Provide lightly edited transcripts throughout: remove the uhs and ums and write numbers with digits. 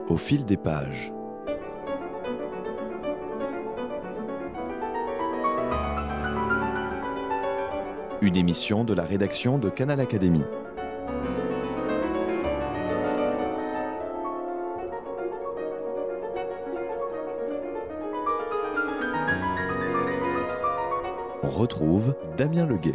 Au fil des pages. Une émission de la rédaction de Canal Académie. On retrouve Damien Leguet.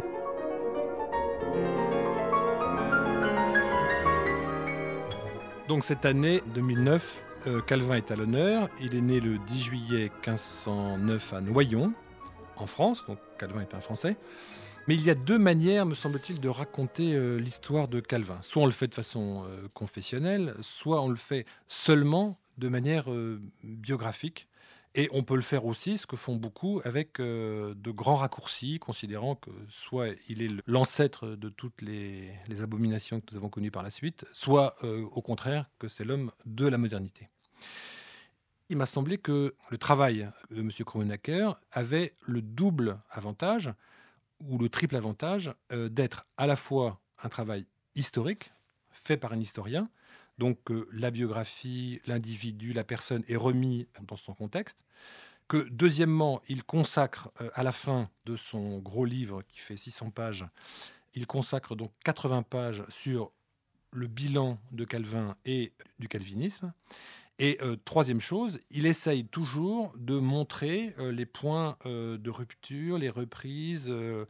Donc cette année 2009, Calvin est à l'honneur. Il est né le 10 juillet 1509 à Noyon, en France. Donc Calvin est un Français. Mais il y a deux manières, me semble-t-il, de raconter l'histoire de Calvin. Soit on le fait de façon confessionnelle, soit on le fait seulement de manière biographique. Et on peut le faire aussi, ce que font beaucoup, avec de grands raccourcis, considérant que soit il est l'ancêtre de toutes les abominations que nous avons connues par la suite, soit au contraire que c'est l'homme de la modernité. Il m'a semblé que le travail de M. Krummenacher avait le double avantage, ou le triple avantage, d'être à la fois un travail historique, fait par un historien, donc la biographie, l'individu, la personne est remis dans son contexte, que deuxièmement, il consacre à la fin de son gros livre qui fait 600 pages, il consacre donc 80 pages sur le bilan de Calvin et du calvinisme. Et troisième chose, il essaye toujours de montrer les points de rupture, les reprises,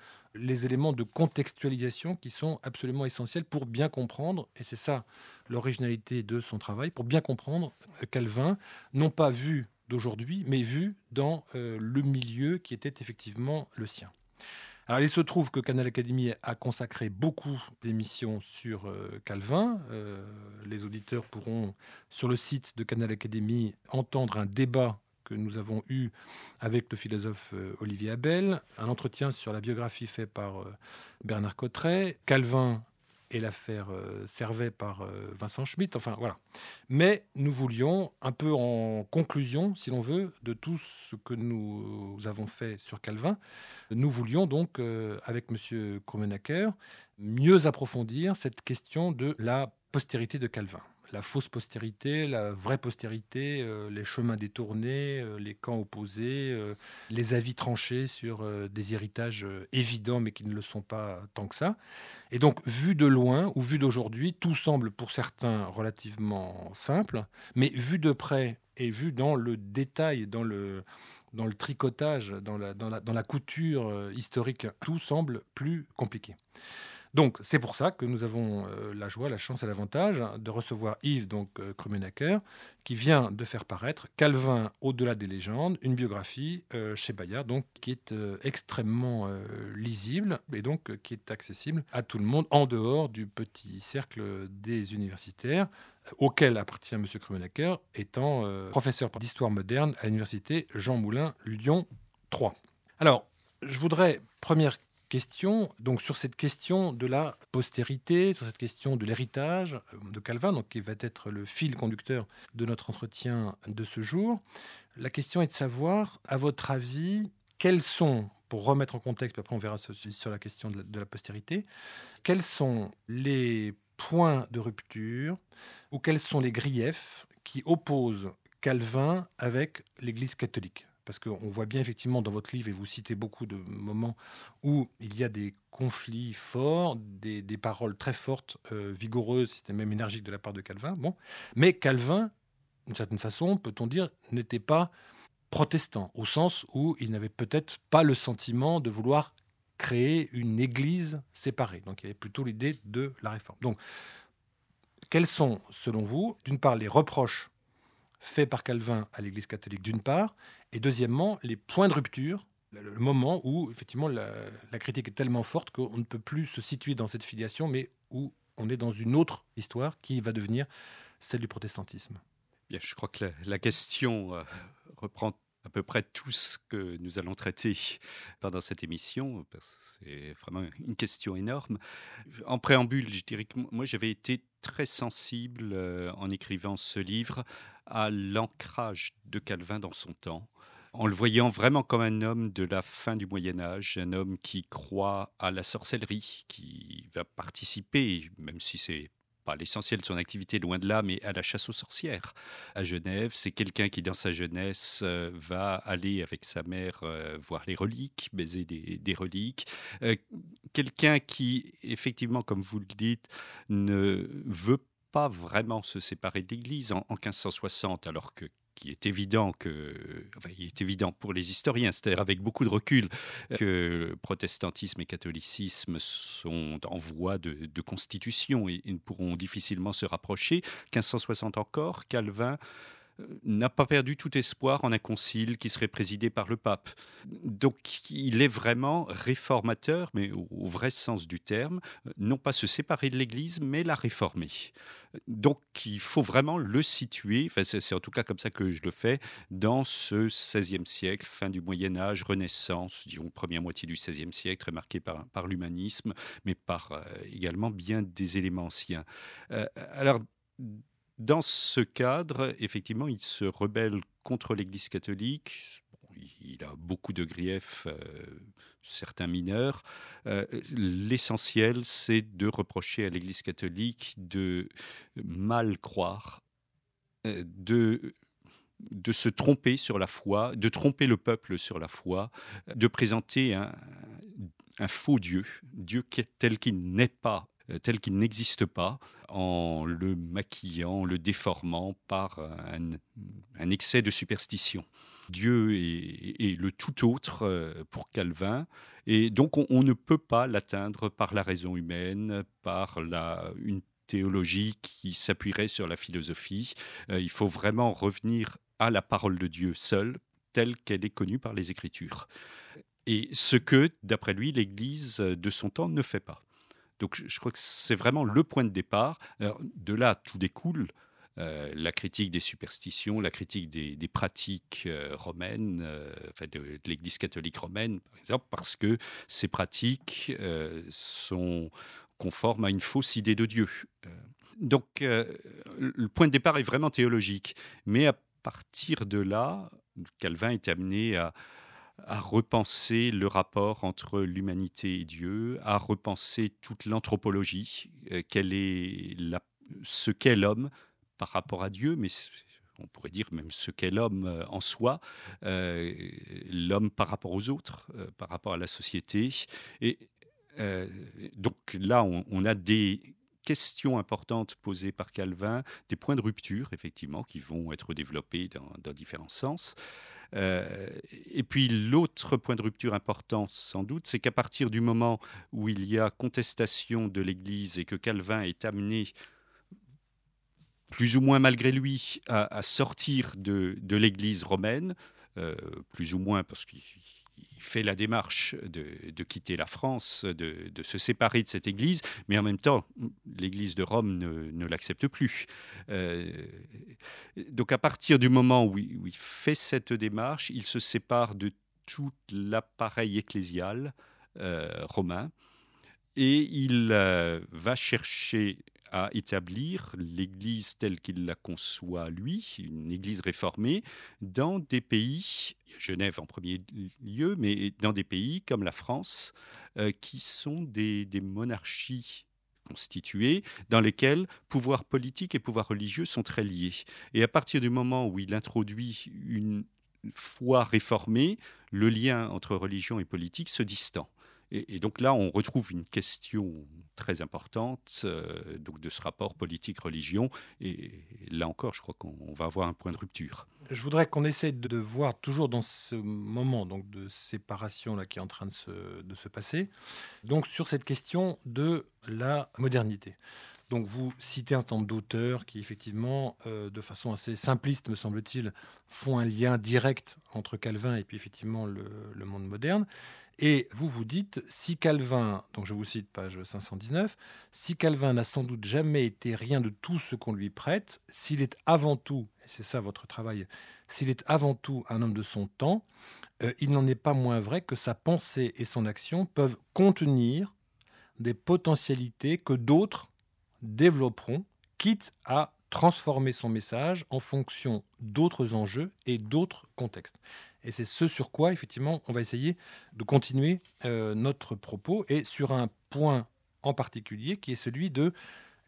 les éléments de contextualisation qui sont absolument essentiels pour bien comprendre, et c'est ça l'originalité de son travail, pour bien comprendre Calvin, non pas vu d'aujourd'hui, mais vu dans le milieu qui était effectivement le sien. Alors, il se trouve que Canal Académie a consacré beaucoup d'émissions sur Calvin. Les auditeurs pourront, sur le site de Canal Académie, entendre un débat que nous avons eu avec le philosophe Olivier Abel, un entretien sur la biographie fait par Bernard Cotteret, Calvin et l'affaire Servet par Vincent Schmitt, enfin voilà. Mais nous voulions, un peu en conclusion, si l'on veut, de tout ce que nous avons fait sur Calvin, nous voulions donc, avec M. Krummenacher, mieux approfondir cette question de la postérité de Calvin. La fausse postérité, la vraie postérité, les chemins détournés, les camps opposés, les avis tranchés sur des héritages évidents mais qui ne le sont pas tant que ça. Et donc, vu de loin ou vu d'aujourd'hui, tout semble pour certains relativement simple, mais vu de près et vu dans le détail, dans le tricotage, dans la couture historique, tout semble plus compliqué. Donc, c'est pour ça que nous avons la joie, la chance et l'avantage de recevoir Yves Krummenacher, qui vient de faire paraître Calvin au-delà des légendes, une biographie chez Bayard, donc qui est extrêmement lisible et donc qui est accessible à tout le monde en dehors du petit cercle des universitaires auquel appartient M. Krummenacher, étant professeur d'histoire moderne à l'université Jean Moulin Lyon 3. Alors, je voudrais, première question, donc sur cette question de la postérité, sur cette question de l'héritage de Calvin, donc qui va être le fil conducteur de notre entretien de ce jour. La question est de savoir, à votre avis, quels sont, pour remettre en contexte, puis après on verra sur la question de la postérité, quels sont les points de rupture ou quels sont les griefs qui opposent Calvin avec l'Église catholique ? Parce qu'on voit bien effectivement dans votre livre, et vous citez beaucoup de moments où il y a des conflits forts, des paroles très fortes, vigoureuses, c'était même énergique de la part de Calvin. Bon. Mais Calvin, d'une certaine façon, peut-on dire, n'était pas protestant, au sens où il n'avait peut-être pas le sentiment de vouloir créer une église séparée. Donc il y avait plutôt l'idée de la réforme. Donc, quels sont, selon vous, d'une part, les reproches fait par Calvin à l'Église catholique d'une part, et deuxièmement, les points de rupture, le moment où effectivement la critique est tellement forte qu'on ne peut plus se situer dans cette filiation, mais où on est dans une autre histoire qui va devenir celle du protestantisme. Bien, je crois que la question reprend à peu près tout ce que nous allons traiter pendant cette émission, parce que c'est vraiment une question énorme. En préambule, je dirais que moi, j'avais été très sensible en écrivant ce livre à l'ancrage de Calvin dans son temps, en le voyant vraiment comme un homme de la fin du Moyen-Âge, un homme qui croit à la sorcellerie, qui va participer, même si c'est pas l'essentiel de son activité, loin de là, mais à la chasse aux sorcières à Genève. C'est quelqu'un qui, dans sa jeunesse, va aller avec sa mère voir les reliques, baiser des reliques. Quelqu'un qui, effectivement, comme vous le dites, ne veut pas vraiment se séparer de l'Église en 1560, alors que il est évident il est évident pour les historiens, c'est-à-dire avec beaucoup de recul, que protestantisme et catholicisme sont en voie de constitution et ne pourront difficilement se rapprocher. 1560 encore, Calvin n'a pas perdu tout espoir en un concile qui serait présidé par le pape. Donc il est vraiment réformateur, mais au vrai sens du terme, non pas se séparer de l'Église, mais la réformer. Donc il faut vraiment le situer, enfin, c'est en tout cas comme ça que je le fais, dans ce XVIe siècle, fin du Moyen-Âge, Renaissance, disons première moitié du XVIe siècle, très marqué par l'humanisme, mais par également bien des éléments anciens. Alors, dans ce cadre, effectivement, il se rebelle contre l'Église catholique. Bon, il a beaucoup de griefs, certains mineurs. L'essentiel, c'est de reprocher à l'Église catholique de mal croire, de se tromper sur la foi, de tromper le peuple sur la foi, de présenter un faux Dieu, tel qu'il n'est pas, tel qu'il n'existe pas, en le maquillant, le déformant par un excès de superstition. Dieu est le tout autre pour Calvin, et donc on ne peut pas l'atteindre par la raison humaine, par une théologie qui s'appuierait sur la philosophie. Il faut vraiment revenir à la parole de Dieu seule, telle qu'elle est connue par les Écritures. Et ce que, d'après lui, l'Église de son temps ne fait pas. Donc je crois que c'est vraiment le point de départ. Alors, de là, tout découle. La critique des superstitions, la critique des pratiques romaines, de l'Église catholique romaine, par exemple, parce que ces pratiques sont conformes à une fausse idée de Dieu. Donc, le point de départ est vraiment théologique. Mais à partir de là, Calvin est amené à repenser le rapport entre l'humanité et Dieu, à repenser toute l'anthropologie, ce qu'est l'homme par rapport à Dieu, mais on pourrait dire même ce qu'est l'homme en soi, l'homme par rapport aux autres, par rapport à la société. Et donc là, on a des questions importantes posées par Calvin, des points de rupture, effectivement, qui vont être développés dans différents sens. Et puis l'autre point de rupture important, sans doute, c'est qu'à partir du moment où il y a contestation de l'Église et que Calvin est amené, plus ou moins malgré lui, à sortir de l'Église romaine, plus ou moins parce qu'il fait la démarche de quitter la France, de se séparer de cette Église, mais en même temps, l'Église de Rome ne l'accepte plus. Donc à partir du moment où il fait cette démarche, il se sépare de tout l'appareil ecclésial romain et il va chercher à établir l'Église telle qu'il la conçoit lui, une Église réformée, dans des pays, Genève en premier lieu, mais dans des pays comme la France, qui sont des monarchies constituées, dans lesquelles pouvoir politique et pouvoir religieux sont très liés. Et à partir du moment où il introduit une foi réformée, le lien entre religion et politique se distend. Et donc là, on retrouve une question très importante donc de ce rapport politique-religion. Et là encore, je crois qu'on va avoir un point de rupture. Je voudrais qu'on essaie de voir toujours dans ce moment donc de séparation là, qui est en train de se passer, donc sur cette question de la modernité. Donc vous citez un certain nombre d'auteurs qui effectivement, de façon assez simpliste me semble-t-il, font un lien direct entre Calvin et puis effectivement le monde moderne. Et vous dites, si Calvin, donc je vous cite page 519, si Calvin n'a sans doute jamais été rien de tout ce qu'on lui prête, s'il est avant tout, et c'est ça votre travail, s'il est avant tout un homme de son temps, il n'en est pas moins vrai que sa pensée et son action peuvent contenir des potentialités que d'autres développeront, quitte à transformer son message en fonction d'autres enjeux et d'autres contextes. Et c'est ce sur quoi, effectivement, on va essayer de continuer notre propos, et sur un point en particulier qui est celui de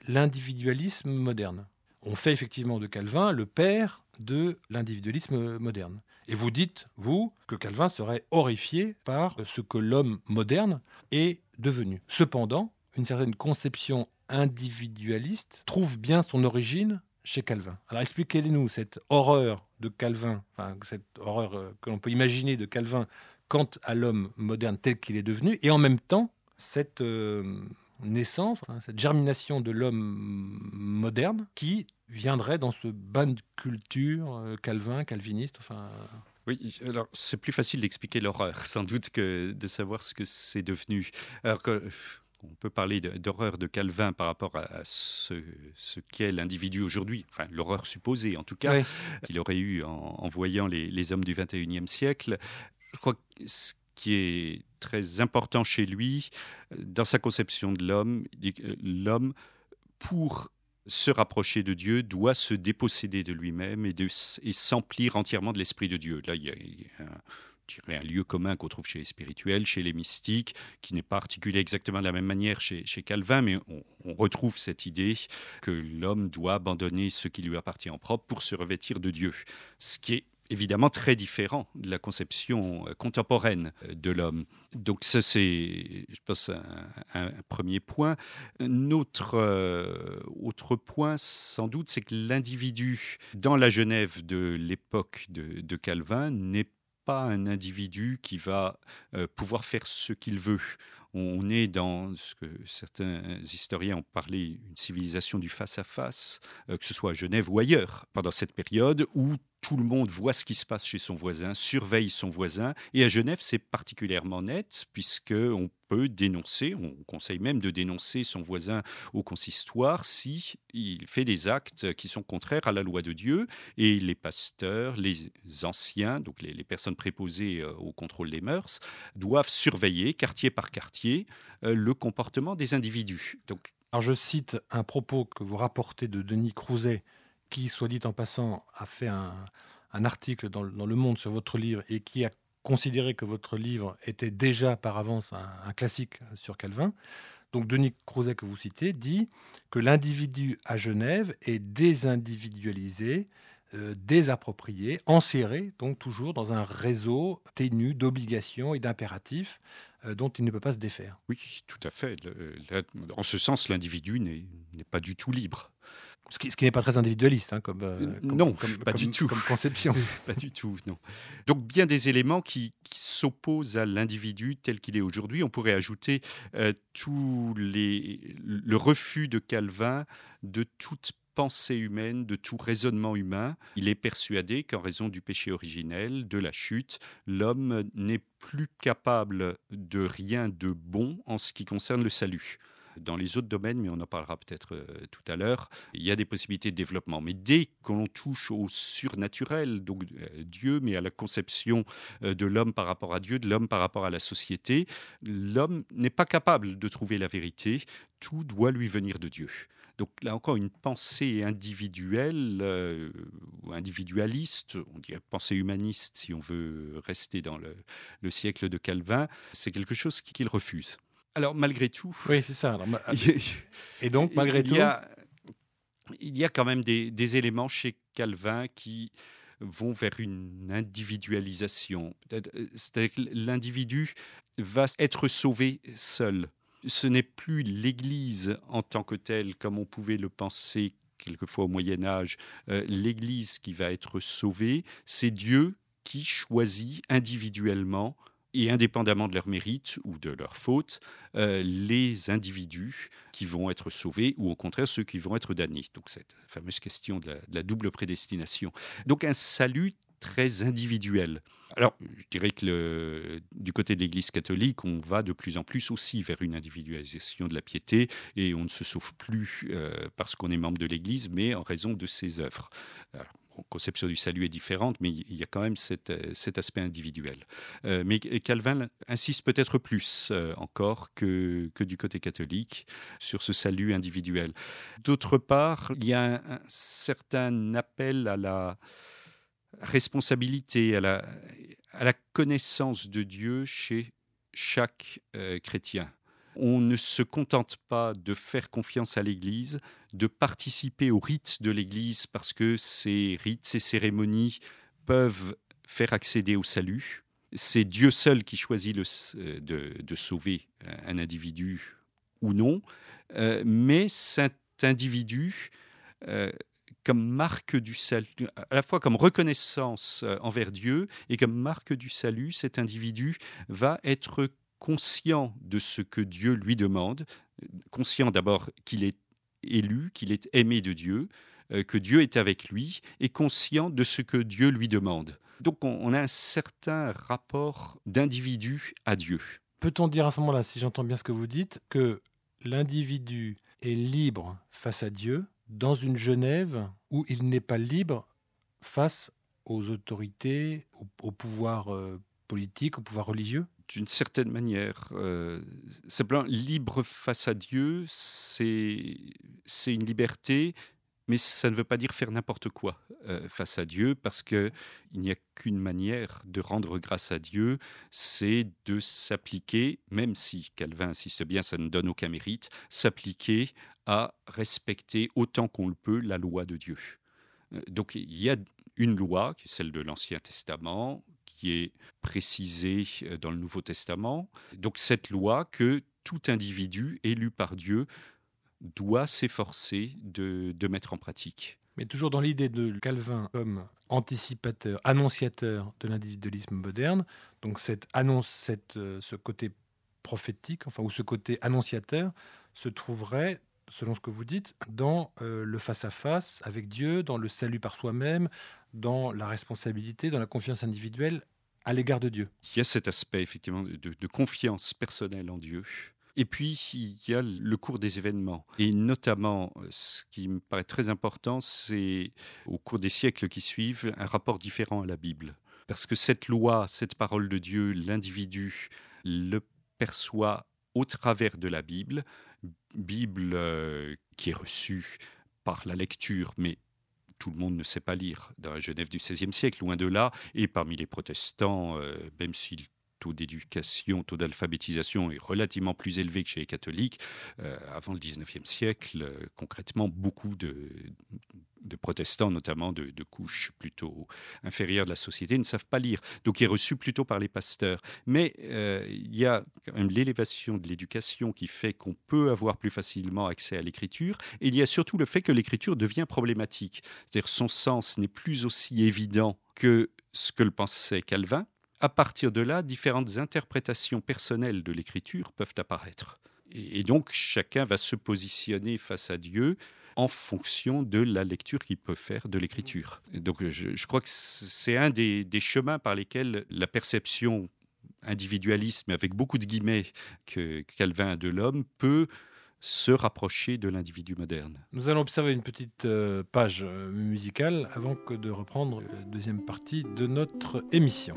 l'individualisme moderne. On fait effectivement de Calvin le père de l'individualisme moderne. Et vous dites, vous, que Calvin serait horrifié par ce que l'homme moderne est devenu. Cependant, une certaine conception individualiste trouve bien son origine chez Calvin. Alors expliquez-nous cette horreur de Calvin, cette horreur que l'on peut imaginer de Calvin quant à l'homme moderne tel qu'il est devenu, et en même temps, cette naissance, cette germination de l'homme moderne qui viendrait dans ce bain de culture calviniste. Oui, alors c'est plus facile d'expliquer l'horreur, sans doute, que de savoir ce que c'est devenu. Alors que on peut parler d'horreur de Calvin par rapport à ce qu'est l'individu aujourd'hui, enfin l'horreur supposée en tout cas, Oui. qu'il aurait eu en voyant les hommes du XXIe siècle. Je crois que ce qui est très important chez lui, dans sa conception de l'homme, il dit que l'homme, pour se rapprocher de Dieu, doit se déposséder de lui-même et s'emplir entièrement de l'Esprit de Dieu. Là, il y a un lieu commun qu'on trouve chez les spirituels, chez les mystiques, qui n'est pas articulé exactement de la même manière chez Calvin, mais on retrouve cette idée que l'homme doit abandonner ce qui lui appartient en propre pour se revêtir de Dieu. Ce qui est évidemment très différent de la conception contemporaine de l'homme. Donc ça, c'est, je pense, un premier point. Un autre point, sans doute, c'est que l'individu, dans la Genève de l'époque de Calvin, n'est pas un individu qui va pouvoir faire ce qu'il veut. On est dans ce que certains historiens ont parlé, une civilisation du face-à-face, que ce soit à Genève ou ailleurs, pendant cette période où tout le monde voit ce qui se passe chez son voisin, surveille son voisin. Et à Genève, c'est particulièrement net, puisqu'on peut dénoncer, on conseille même de dénoncer son voisin au consistoire si il fait des actes qui sont contraires à la loi de Dieu. Et les pasteurs, les anciens, donc les personnes préposées au contrôle des mœurs, doivent surveiller, quartier par quartier, le comportement des individus. Donc, alors je cite un propos que vous rapportez de Denis Crouzet, qui, soit dit en passant, a fait un article dans Le Monde sur votre livre et qui a considéré que votre livre était déjà par avance un classique sur Calvin. Donc Denis Crouzet, que vous citez, dit que l'individu à Genève est désindividualisé, désapproprié, enserré, donc toujours dans un réseau ténu d'obligations et d'impératifs dont il ne peut pas se défaire. oui, tout à fait. En ce sens, l'individu n'est pas du tout libre. Ce qui n'est pas très individualiste Non, pas du tout. Comme conception. Pas du tout, non. Donc, bien des éléments qui s'opposent à l'individu tel qu'il est aujourd'hui. On pourrait ajouter le refus de Calvin de toute pensée humaine, de tout raisonnement humain. Il est persuadé qu'en raison du péché originel, de la chute, l'homme n'est plus capable de rien de bon en ce qui concerne le salut. Dans les autres domaines, mais on en parlera peut-être tout à l'heure, il y a des possibilités de développement. Mais dès qu'on touche au surnaturel, donc Dieu, mais à la conception de l'homme par rapport à Dieu, de l'homme par rapport à la société, l'homme n'est pas capable de trouver la vérité. Tout doit lui venir de Dieu. Donc là encore, une pensée individuelle ou individualiste, on dirait pensée humaniste si on veut rester dans le siècle de Calvin, c'est quelque chose qu'il refuse. Alors, malgré tout... Oui, c'est ça. Alors, et donc, malgré tout... Il y a quand même des éléments chez Calvin qui vont vers une individualisation. C'est-à-dire que l'individu va être sauvé seul. Ce n'est plus l'Église en tant que telle, comme on pouvait le penser quelquefois au Moyen-Âge, l'Église qui va être sauvée, c'est Dieu qui choisit individuellement et indépendamment de leur mérite ou de leur faute, les individus qui vont être sauvés ou au contraire ceux qui vont être damnés. Donc cette fameuse question de la double prédestination. Donc un salut très individuel. Alors, je dirais que du côté de l'Église catholique, on va de plus en plus aussi vers une individualisation de la piété et on ne se sauve plus parce qu'on est membre de l'Église, mais en raison de ses œuvres. Alors, conception du salut est différente, mais il y a quand même cet aspect individuel. Mais Calvin insiste peut-être plus encore que du côté catholique sur ce salut individuel. D'autre part, il y a un certain appel à la responsabilité, à la connaissance de Dieu chez chaque chrétien. On ne se contente pas de faire confiance à l'Église, de participer aux rites de l'Église parce que ces rites, ces cérémonies peuvent faire accéder au salut. C'est Dieu seul qui choisit de sauver un individu ou non, mais cet individu, comme marque du salut, à la fois comme reconnaissance envers Dieu et comme marque du salut, cet individu va être conscient de ce que Dieu lui demande, conscient d'abord qu'il est élu, qu'il est aimé de Dieu, que Dieu est avec lui, et conscient de ce que Dieu lui demande. Donc on a un certain rapport d'individu à Dieu. Peut-on dire à ce moment-là, si j'entends bien ce que vous dites, que l'individu est libre face à Dieu dans une Genève où il n'est pas libre face aux autorités, au pouvoir politique, au pouvoir religieux? D'une certaine manière, simplement libre face à Dieu, c'est une liberté, mais ça ne veut pas dire faire n'importe quoi face à Dieu, parce qu'il n'y a qu'une manière de rendre grâce à Dieu, c'est de s'appliquer, même si Calvin insiste bien, ça ne donne aucun mérite, s'appliquer à respecter autant qu'on le peut la loi de Dieu. Donc il y a une loi, qui est celle de l'Ancien Testament, qui est précisée dans le Nouveau Testament. Donc cette loi que tout individu élu par Dieu doit s'efforcer de mettre en pratique. Mais toujours dans l'idée de Calvin comme anticipateur, annonciateur de l'individualisme moderne, donc ce côté prophétique, enfin, ou ce côté annonciateur, se trouverait, selon ce que vous dites, dans le face-à-face avec Dieu, dans le salut par soi-même, dans la responsabilité, dans la confiance individuelle à l'égard de Dieu. Il y a cet aspect, effectivement, de confiance personnelle en Dieu. Et puis, il y a le cours des événements. Et notamment, ce qui me paraît très important, c'est, au cours des siècles qui suivent, un rapport différent à la Bible. Parce que cette loi, cette parole de Dieu, l'individu le perçoit au travers de la Bible. Bible qui est reçue par la lecture, mais tout le monde ne sait pas lire dans la Genève du XVIe siècle, loin de là. Et parmi les protestants, même si le taux d'éducation, taux d'alphabétisation est relativement plus élevé que chez les catholiques, avant le XIXe siècle, concrètement, beaucoup de protestants, notamment de couches plutôt inférieures de la société, ne savent pas lire. Donc, il est reçu plutôt par les pasteurs. Mais il y a quand même l'élévation de l'éducation qui fait qu'on peut avoir plus facilement accès à l'écriture. Et il y a surtout le fait que l'écriture devient problématique. C'est-à-dire son sens n'est plus aussi évident que ce que le pensait Calvin. À partir de là, différentes interprétations personnelles de l'écriture peuvent apparaître. Et donc, chacun va se positionner face à Dieu en fonction de la lecture qu'il peut faire de l'écriture. Donc je crois que c'est un des chemins par lesquels la perception individualiste, mais avec beaucoup de guillemets, que Calvin a de l'homme, peut se rapprocher de l'individu moderne. Nous allons observer une petite page musicale avant que de reprendre la deuxième partie de notre émission.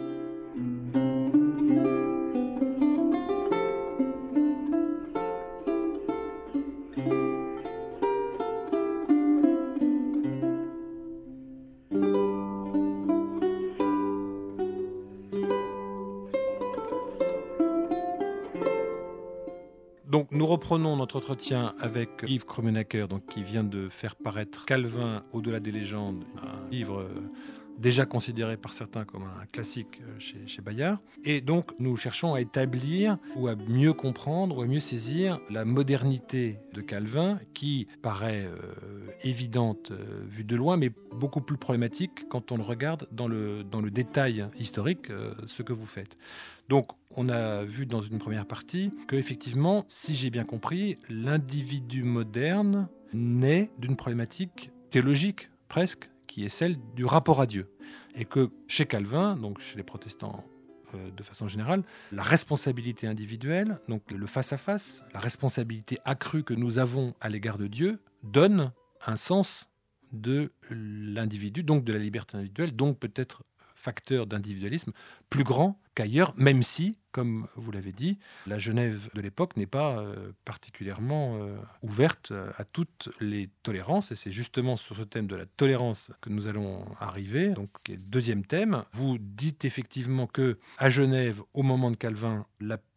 Donc, nous reprenons notre entretien avec Yves Krummenacher, qui vient de faire paraître Calvin, Au-delà des légendes, un livre déjà considéré par certains comme un classique chez Bayard. Et donc, nous cherchons à établir ou à mieux comprendre ou à mieux saisir la modernité de Calvin, qui paraît évidente vue de loin, mais beaucoup plus problématique quand on le regarde dans le détail historique, ce que vous faites. Donc, on a vu dans une première partie que, effectivement, si j'ai bien compris, l'individu moderne naît d'une problématique théologique, presque, qui est celle du rapport à Dieu. Et que chez Calvin, donc chez les protestants de façon générale, la responsabilité individuelle, donc le face-à-face, la responsabilité accrue que nous avons à l'égard de Dieu, donne un sens de l'individu, donc de la liberté individuelle, donc peut-être facteur d'individualisme plus grand qu'ailleurs, même si, comme vous l'avez dit, la Genève de l'époque n'est pas particulièrement ouverte à toutes les tolérances. Et c'est justement sur ce thème de la tolérance que nous allons arriver, donc qui est le deuxième thème. Vous dites effectivement que à Genève, au moment de Calvin, la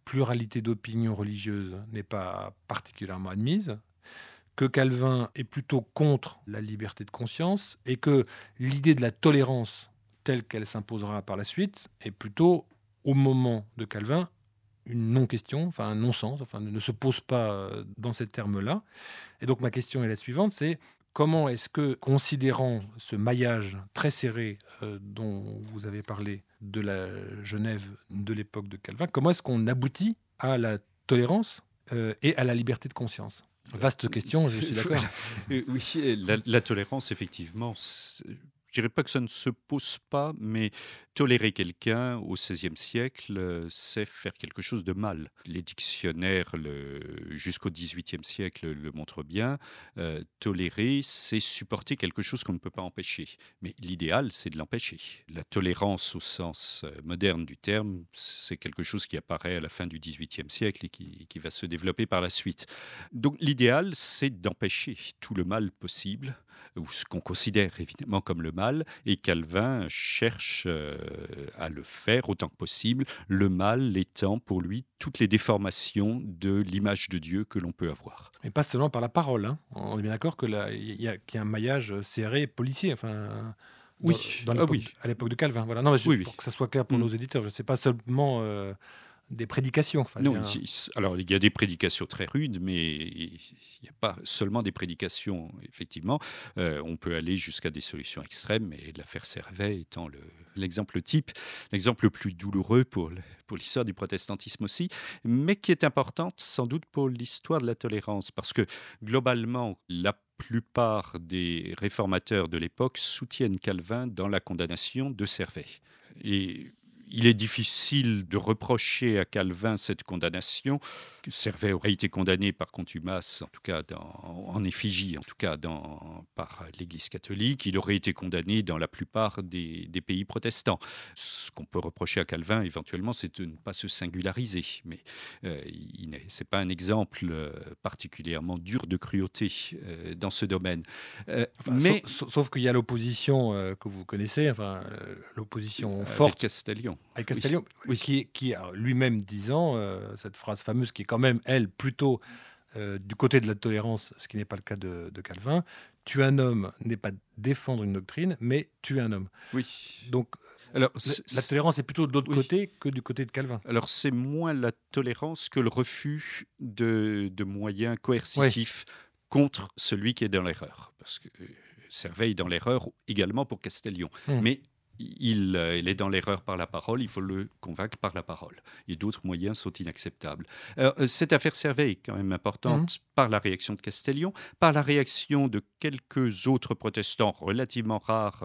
pluralité d'opinions religieuses n'est pas particulièrement admise, que Calvin est plutôt contre la liberté de conscience et que l'idée de la tolérance telle qu'elle s'imposera par la suite est plutôt, au moment de Calvin, une non-question, enfin un non-sens, enfin ne se pose pas dans ces termes-là. Et donc ma question est la suivante, c'est comment est-ce que, considérant ce maillage très serré dont vous avez parlé de la Genève de l'époque de Calvin, comment est-ce qu'on aboutit à la tolérance et à la liberté de conscience? Vaste question, je suis d'accord. Oui, la tolérance, effectivement, je dirais pas que ça ne se pose pas, mais tolérer quelqu'un au XVIe siècle, c'est faire quelque chose de mal. Les dictionnaires, jusqu'au XVIIIe siècle, le montrent bien. Tolérer, c'est supporter quelque chose qu'on ne peut pas empêcher. Mais l'idéal, c'est de l'empêcher. La tolérance, au sens moderne du terme, c'est quelque chose qui apparaît à la fin du XVIIIe siècle et qui va se développer par la suite. Donc l'idéal, c'est d'empêcher tout le mal possible, ou ce qu'on considère évidemment comme le mal, et Calvin cherche à le faire autant que possible, le mal étant pour lui toutes les déformations de l'image de Dieu que l'on peut avoir. Mais pas seulement par la parole, hein. On est bien d'accord que qu'il y a un maillage serré policier, enfin, Oui, dans ah oui, à l'époque de Calvin. Voilà. Non, mais oui, oui. pour que ça soit clair pour Mm. nos éditeurs, c'est pas seulement des prédications. Enfin, Non, alors il y a des prédications très rudes, mais il n'y a pas seulement des prédications, effectivement. On peut aller jusqu'à des solutions extrêmes, et l'affaire Servet étant l'exemple type, l'exemple le plus douloureux pour l'histoire du protestantisme aussi, mais qui est importante sans doute pour l'histoire de la tolérance, parce que globalement, la plupart des réformateurs de l'époque soutiennent Calvin dans la condamnation de Servet. Et il est difficile de reprocher à Calvin cette condamnation. Servet aurait été condamné par contumace, en tout cas en effigie, en tout cas par l'Église catholique. Il aurait été condamné dans la plupart des pays protestants. Ce qu'on peut reprocher à Calvin, éventuellement, c'est de ne pas se singulariser. Mais ce n'est pas un exemple particulièrement dur de cruauté dans ce domaine. Enfin, Mais sauf qu'il y a l'opposition que vous connaissez, enfin, l'opposition avec forte Castellion. avec Castellion, Oui. qui a lui-même disant cette phrase fameuse qui est quand même, elle, plutôt du côté de la tolérance, ce qui n'est pas le cas de Calvin. Tuer un homme n'est pas défendre une doctrine, mais tuer un homme. Oui. Donc, Alors, la tolérance est plutôt de l'autre oui. côté que du côté de Calvin. Alors, c'est moins la tolérance que le refus de moyens coercitifs contre celui qui est dans l'erreur. Parce que Servet est dans l'erreur également pour Castellion. Mais il est dans l'erreur par la parole, il faut le convaincre par la parole. Et d'autres moyens sont inacceptables. Alors, cette affaire Servet est quand même importante par la réaction de Castellion, par la réaction de quelques autres protestants relativement rares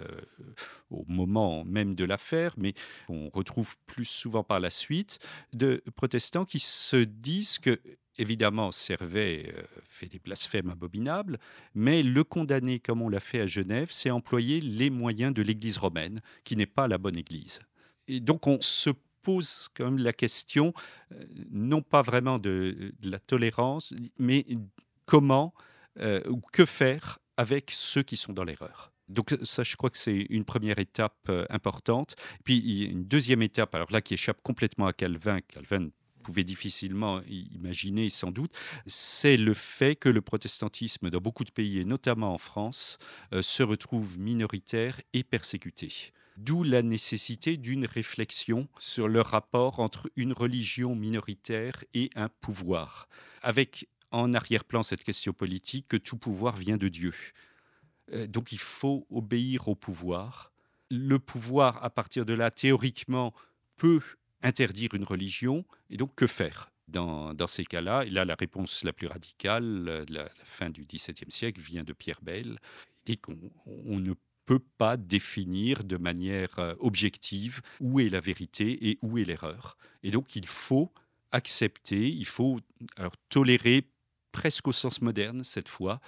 au moment même de l'affaire, mais on retrouve plus souvent par la suite, de protestants qui se disent que, évidemment, Servet fait des blasphèmes abominables, mais le condamner, comme on l'a fait à Genève, c'est employer les moyens de l'Église romaine, qui n'est pas la bonne Église. Et donc on se pose quand même la question, non pas vraiment de la tolérance, mais comment ou que faire avec ceux qui sont dans l'erreur. Donc ça, je crois que c'est une première étape importante. Puis il y a une deuxième étape, alors là, qui échappe complètement à Calvin. Calvin pouvait difficilement imaginer, sans doute, c'est le fait que le protestantisme, dans beaucoup de pays, et notamment en France, se retrouve minoritaire et persécuté. D'où la nécessité d'une réflexion sur le rapport entre une religion minoritaire et un pouvoir, avec en arrière-plan cette question politique que tout pouvoir vient de Dieu. Donc il faut obéir au pouvoir. Le pouvoir, à partir de là, théoriquement, peut interdire une religion. Et donc, que faire dans ces cas-là? Et là, la réponse la plus radicale, la fin du XVIIe siècle, vient de Pierre Bayle, et qu'on ne peut pas définir de manière objective où est la vérité et où est l'erreur. Et donc, il faut accepter, il faut tolérer, presque au sens moderne cette fois,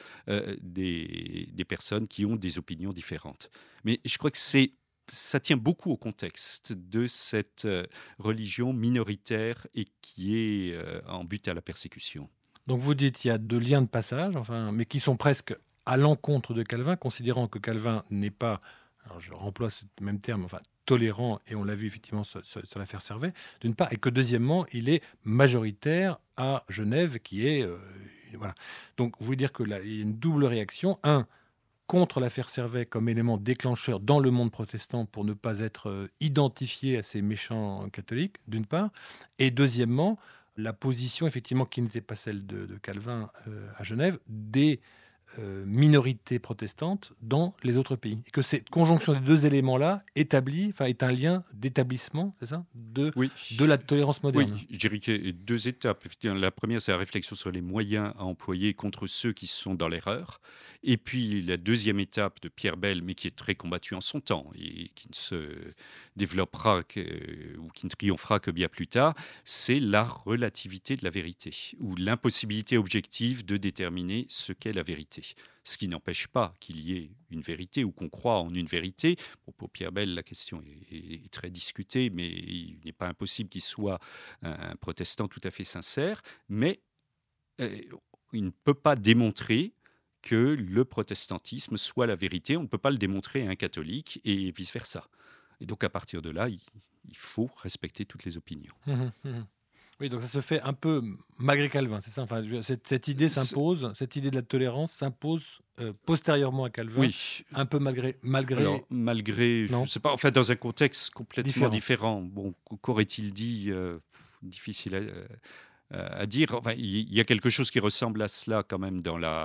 des personnes qui ont des opinions différentes. Mais je crois que ça tient beaucoup au contexte de cette religion minoritaire et qui est en but à la persécution. Donc vous dites qu'il y a deux liens de passage, enfin, mais qui sont presque à l'encontre de Calvin, considérant que Calvin n'est pas alors je remploie ce même terme, enfin tolérant, et on l'a vu effectivement sur l'affaire Servet, d'une part, et que deuxièmement, il est majoritaire à Genève, qui est... voilà. Donc, vous voulez dire qu'il y a une double réaction. Un, contre l'affaire Servet comme élément déclencheur dans le monde protestant pour ne pas être identifié à ces méchants catholiques, d'une part. Et deuxièmement, la position, effectivement, qui n'était pas celle de Calvin à Genève, des minorités protestantes dans les autres pays. Et que cette conjonction des deux éléments-là est un lien d'établissement, c'est ça, de la tolérance moderne. Oui, je dirais qu'il y a deux étapes. La première, c'est la réflexion sur les moyens à employer contre ceux qui sont dans l'erreur. Et puis la deuxième étape de Pierre Bell, mais qui est très combattue en son temps et qui ne se développera ou qui ne triomphera que bien plus tard, c'est la relativité de la vérité ou l'impossibilité objective de déterminer ce qu'est la vérité. Ce qui n'empêche pas qu'il y ait une vérité ou qu'on croit en une vérité. Bon, pour Pierre Bell, la question est très discutée, mais il n'est pas impossible qu'il soit un protestant tout à fait sincère. Mais il ne peut pas démontrer que le protestantisme soit la vérité. On ne peut pas le démontrer à un catholique et vice-versa. Et donc, à partir de là, il faut respecter toutes les opinions. Oui, donc ça se fait un peu malgré Calvin, c'est ça. Enfin, cette idée s'impose, cette idée de la tolérance s'impose postérieurement à Calvin, un peu malgré. Alors, malgré, je ne sais pas, en fait, dans un contexte complètement différent. Bon, qu'aurait-il dit difficile à dire. Enfin, il y a quelque chose qui ressemble à cela quand même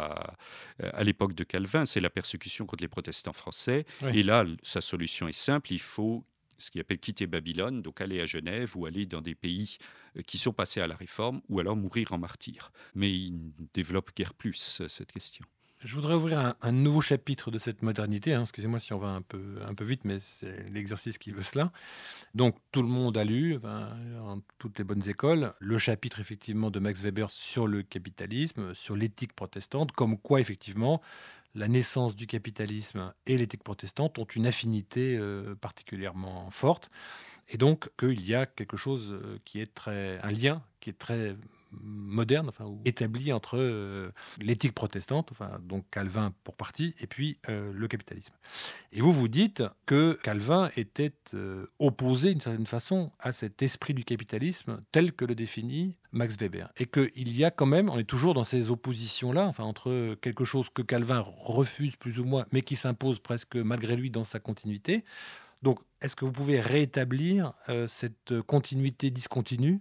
à l'époque de Calvin, c'est la persécution contre les protestants français. Oui. Et là, sa solution est simple, il faut ce qu'il appelle quitter Babylone, donc aller à Genève ou aller dans des pays qui sont passés à la Réforme, ou alors mourir en martyr. Mais il ne développe guère plus cette question. Je voudrais ouvrir un nouveau chapitre de cette modernité. Excusez-moi si on va un peu vite, mais c'est l'exercice qui veut cela. Donc, tout le monde a lu, dans toutes les bonnes écoles, le chapitre effectivement de Max Weber sur le capitalisme, sur l'éthique protestante, comme quoi effectivement la naissance du capitalisme et l'éthique protestante ont une affinité particulièrement forte. Et donc, qu'il y a quelque chose qui est un lien qui est très moderne, ou établi entre l'éthique protestante, donc Calvin pour partie, et puis le capitalisme. Et vous dites que Calvin était opposé d'une certaine façon à cet esprit du capitalisme tel que le définit Max Weber. Et qu'il y a quand même, on est toujours dans ces oppositions-là, entre quelque chose que Calvin refuse plus ou moins, mais qui s'impose presque malgré lui dans sa continuité. Donc, est-ce que vous pouvez rétablir cette continuité discontinue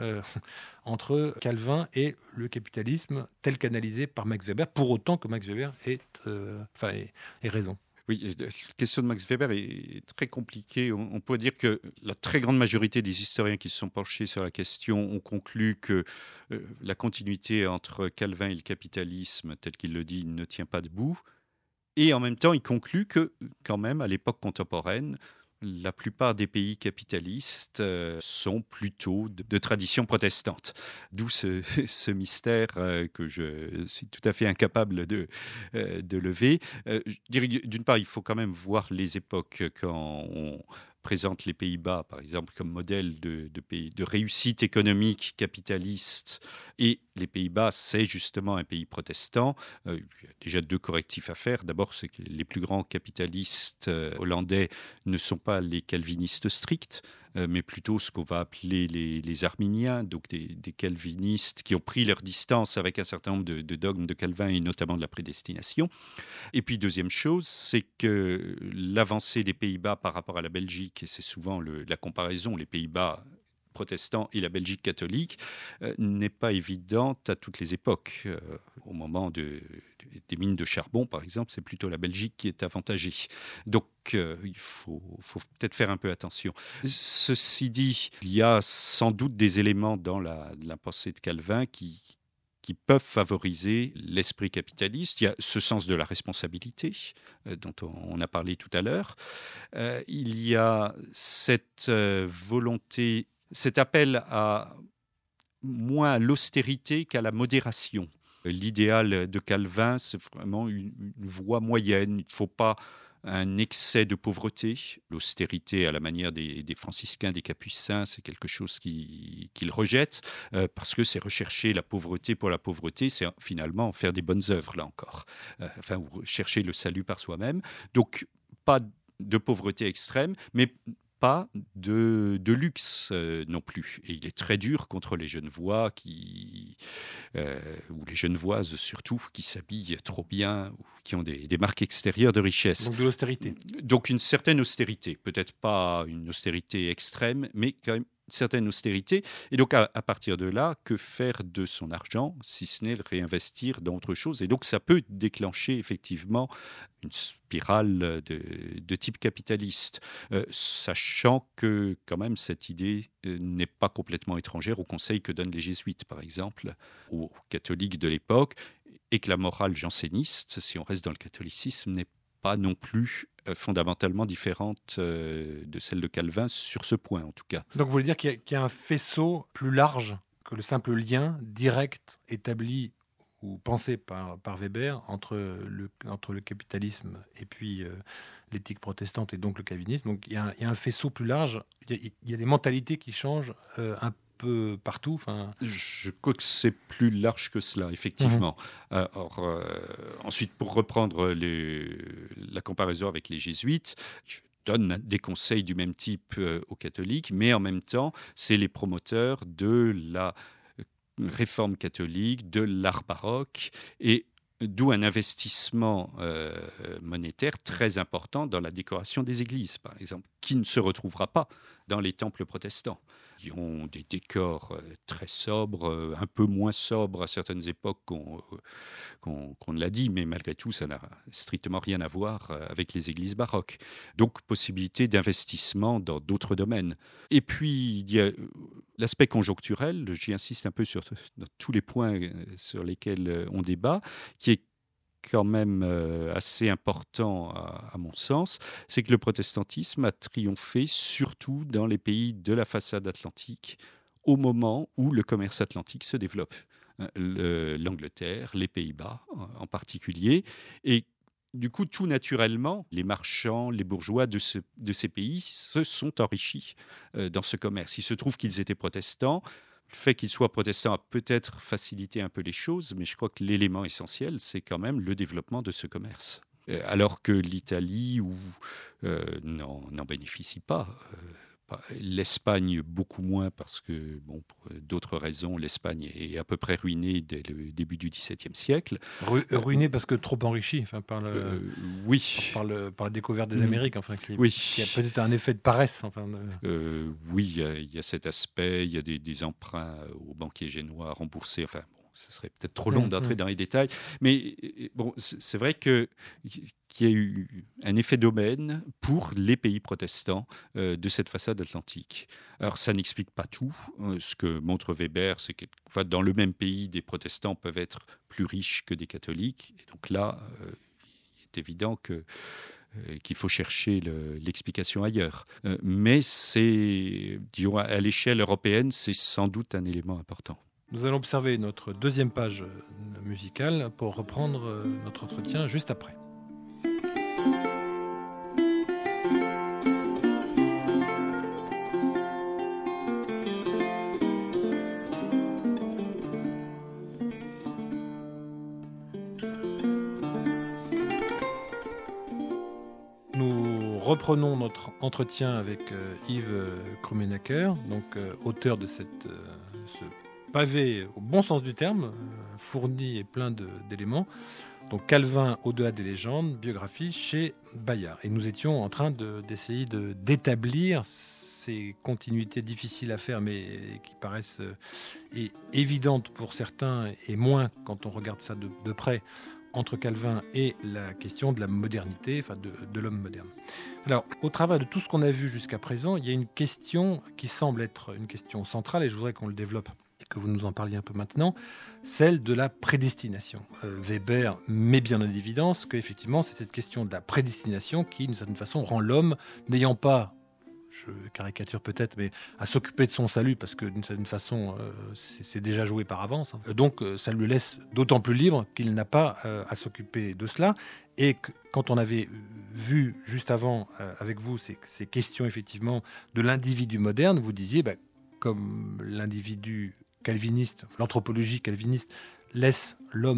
entre Calvin et le capitalisme tel qu'analysé par Max Weber, pour autant que Max Weber ait raison? Oui, la question de Max Weber est très compliquée. On pourrait dire que la très grande majorité des historiens qui se sont penchés sur la question ont conclu que la continuité entre Calvin et le capitalisme, tel qu'il le dit, ne tient pas debout. Et en même temps, il conclut que, quand même, à l'époque contemporaine, la plupart des pays capitalistes sont plutôt de tradition protestante. D'où ce mystère que je suis tout à fait incapable de lever. Je dirais, d'une part, il faut quand même voir les époques quand on présente les Pays-Bas, par exemple, comme modèle de pays de réussite économique capitaliste. Et les Pays-Bas, c'est justement un pays protestant. Il y a déjà deux correctifs à faire. D'abord, c'est que les plus grands capitalistes hollandais ne sont pas les calvinistes stricts, mais plutôt ce qu'on va appeler les arminiens, donc des calvinistes qui ont pris leur distance avec un certain nombre de dogmes de Calvin et notamment de la prédestination. Et puis, deuxième chose, c'est que l'avancée des Pays-Bas par rapport à la Belgique, et c'est souvent la comparaison, les Pays-Bas protestants et la Belgique catholique, n'est pas évidente à toutes les époques. Au moment des mines de charbon, par exemple, c'est plutôt la Belgique qui est avantagée. Donc, il faut peut-être faire un peu attention. Ceci dit, il y a sans doute des éléments dans la pensée de Calvin qui peuvent favoriser l'esprit capitaliste. Il y a ce sens de la responsabilité dont on a parlé tout à l'heure. Il y a cette volonté, cet appel moins à l'austérité qu'à la modération. L'idéal de Calvin, c'est vraiment une voie moyenne. Il ne faut pas un excès de pauvreté. L'austérité à la manière des franciscains, des capucins, c'est quelque chose qu'ils rejettent parce que c'est rechercher la pauvreté pour la pauvreté, c'est finalement faire des bonnes œuvres, là encore. Ou chercher le salut par soi-même. Donc, pas de pauvreté extrême, mais pas de luxe non plus. Et il est très dur contre les Genevois ou les Genevoises surtout, qui s'habillent trop bien, ou qui ont des marques extérieures de richesse. Donc de l'austérité. Donc une certaine austérité, peut-être pas une austérité extrême, mais quand même une certaine austérité. Et donc à partir de là, que faire de son argent, si ce n'est le réinvestir dans autre chose? Et donc ça peut déclencher effectivement une spirale de type capitaliste, sachant que quand même cette idée n'est pas complètement étrangère au conseil que donnent les jésuites, par exemple, aux catholiques de l'époque, et que la morale janséniste, si on reste dans le catholicisme, n'est pas non plus fondamentalement différente de celle de Calvin sur ce point, en tout cas. Donc vous voulez dire qu'il y a un faisceau plus large que le simple lien direct établi ou pensé par Weber entre le capitalisme et puis l'éthique protestante et donc le calvinisme. Donc il y a un faisceau plus large, il y a des mentalités qui changent un peu partout. Enfin... Je crois que c'est plus large que cela, effectivement. Alors, ensuite, pour reprendre la comparaison avec les jésuites, je donne des conseils du même type aux catholiques, mais en même temps, c'est les promoteurs de la réforme catholique, de l'art baroque, et d'où un investissement monétaire très important dans la décoration des églises, par exemple, qui ne se retrouvera pas dans les temples protestants, qui ont des décors très sobres, un peu moins sobres à certaines époques qu'on ne l'a dit, mais malgré tout, ça n'a strictement rien à voir avec les églises baroques. Donc, possibilité d'investissement dans d'autres domaines. Et puis, il y a l'aspect conjoncturel, j'y insiste un peu dans tous les points sur lesquels on débat, qui est quand même assez important à mon sens, c'est que le protestantisme a triomphé surtout dans les pays de la façade atlantique au moment où le commerce atlantique se développe. L'Angleterre, les Pays-Bas en particulier, et du coup, tout naturellement, les marchands, les bourgeois de ces pays se sont enrichis dans ce commerce. Il se trouve qu'ils étaient protestants. Le fait qu'ils soient protestants a peut-être facilité un peu les choses, mais je crois que l'élément essentiel, c'est quand même le développement de ce commerce. Alors que l'Italie n'en bénéficie pas. L'Espagne, beaucoup moins, parce que, bon, pour d'autres raisons, l'Espagne est à peu près ruinée dès le début du XVIIe siècle. Ruinée parce que trop enrichie oui. par la découverte des Amériques, enfin, qui a peut-être un effet de paresse. Enfin, oui, il y a cet aspect, il y a des emprunts aux banquiers génois remboursés, enfin, bon, ce serait peut-être trop long d'entrer dans les détails, mais bon, c'est vrai qu'il y a eu un effet d'aubaine pour les pays protestants de cette façade atlantique. Alors, ça n'explique pas tout. Ce que montre Weber, c'est que dans le même pays, des protestants peuvent être plus riches que des catholiques. Et donc là, il est évident qu'il faut chercher l'explication ailleurs. Mais disons, à l'échelle européenne, c'est sans doute un élément important. Nous allons observer notre deuxième page musicale pour reprendre notre entretien juste après. Nous reprenons notre entretien avec Yves Krummenacher, donc auteur de ce pavé au bon sens du terme, fourni et plein d'éléments. Donc Calvin, au-delà des légendes, biographie chez Bayard. Et nous étions en train d'essayer d'établir ces continuités difficiles à faire, mais qui paraissent évidentes pour certains et moins quand on regarde ça de près, entre Calvin et la question de la modernité, enfin de l'homme moderne. Alors, au travers de tout ce qu'on a vu jusqu'à présent, il y a une question qui semble être une question centrale, et je voudrais qu'on le développe et que vous nous en parliez un peu maintenant, celle de la prédestination. Weber met bien en évidence qu'effectivement, c'est cette question de la prédestination qui, d'une certaine façon, rend l'homme, n'ayant pas, je caricature peut-être, mais à s'occuper de son salut, parce que d'une certaine façon, c'est déjà joué par avance. Donc, ça le laisse d'autant plus libre qu'il n'a pas à s'occuper de cela. Et quand on avait vu juste avant avec vous ces questions, effectivement, de l'individu moderne, vous disiez, comme l'individu calviniste, l'anthropologie calviniste laisse l'homme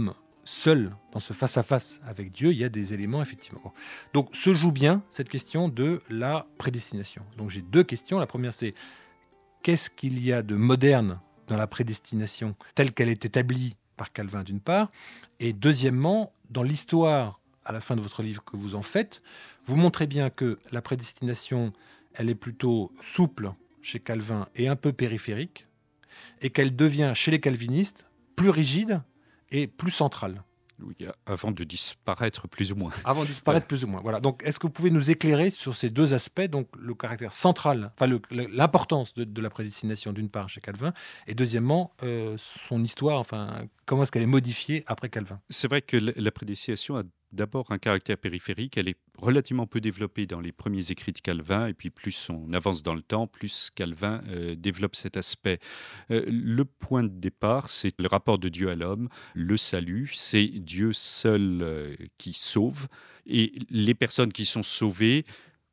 seul dans ce face-à-face avec Dieu, il y a des éléments effectivement. Donc se joue bien cette question de la prédestination. Donc j'ai 2 questions. La première c'est qu'est-ce qu'il y a de moderne dans la prédestination telle qu'elle est établie par Calvin d'une part, et deuxièmement, dans l'histoire, à la fin de votre livre que vous en faites, vous montrez bien que la prédestination, elle est plutôt souple chez Calvin et un peu périphérique, et qu'elle devient chez les calvinistes plus rigide et plus centrale. Oui, avant de disparaître plus ou moins. Avant de disparaître plus ou moins. Voilà. Donc, est-ce que vous pouvez nous éclairer sur ces 2 aspects, donc le caractère central, enfin l'importance de la prédestination d'une part chez Calvin, et deuxièmement son histoire, enfin comment est-ce qu'elle est modifiée après Calvin? C'est vrai que la prédestination a d'abord un caractère périphérique. Elle est relativement peu développée dans les premiers écrits de Calvin, et puis plus on avance dans le temps, plus Calvin développe cet aspect. Le point de départ, c'est le rapport de Dieu à l'homme, le salut, c'est Dieu seul qui sauve, et les personnes qui sont sauvées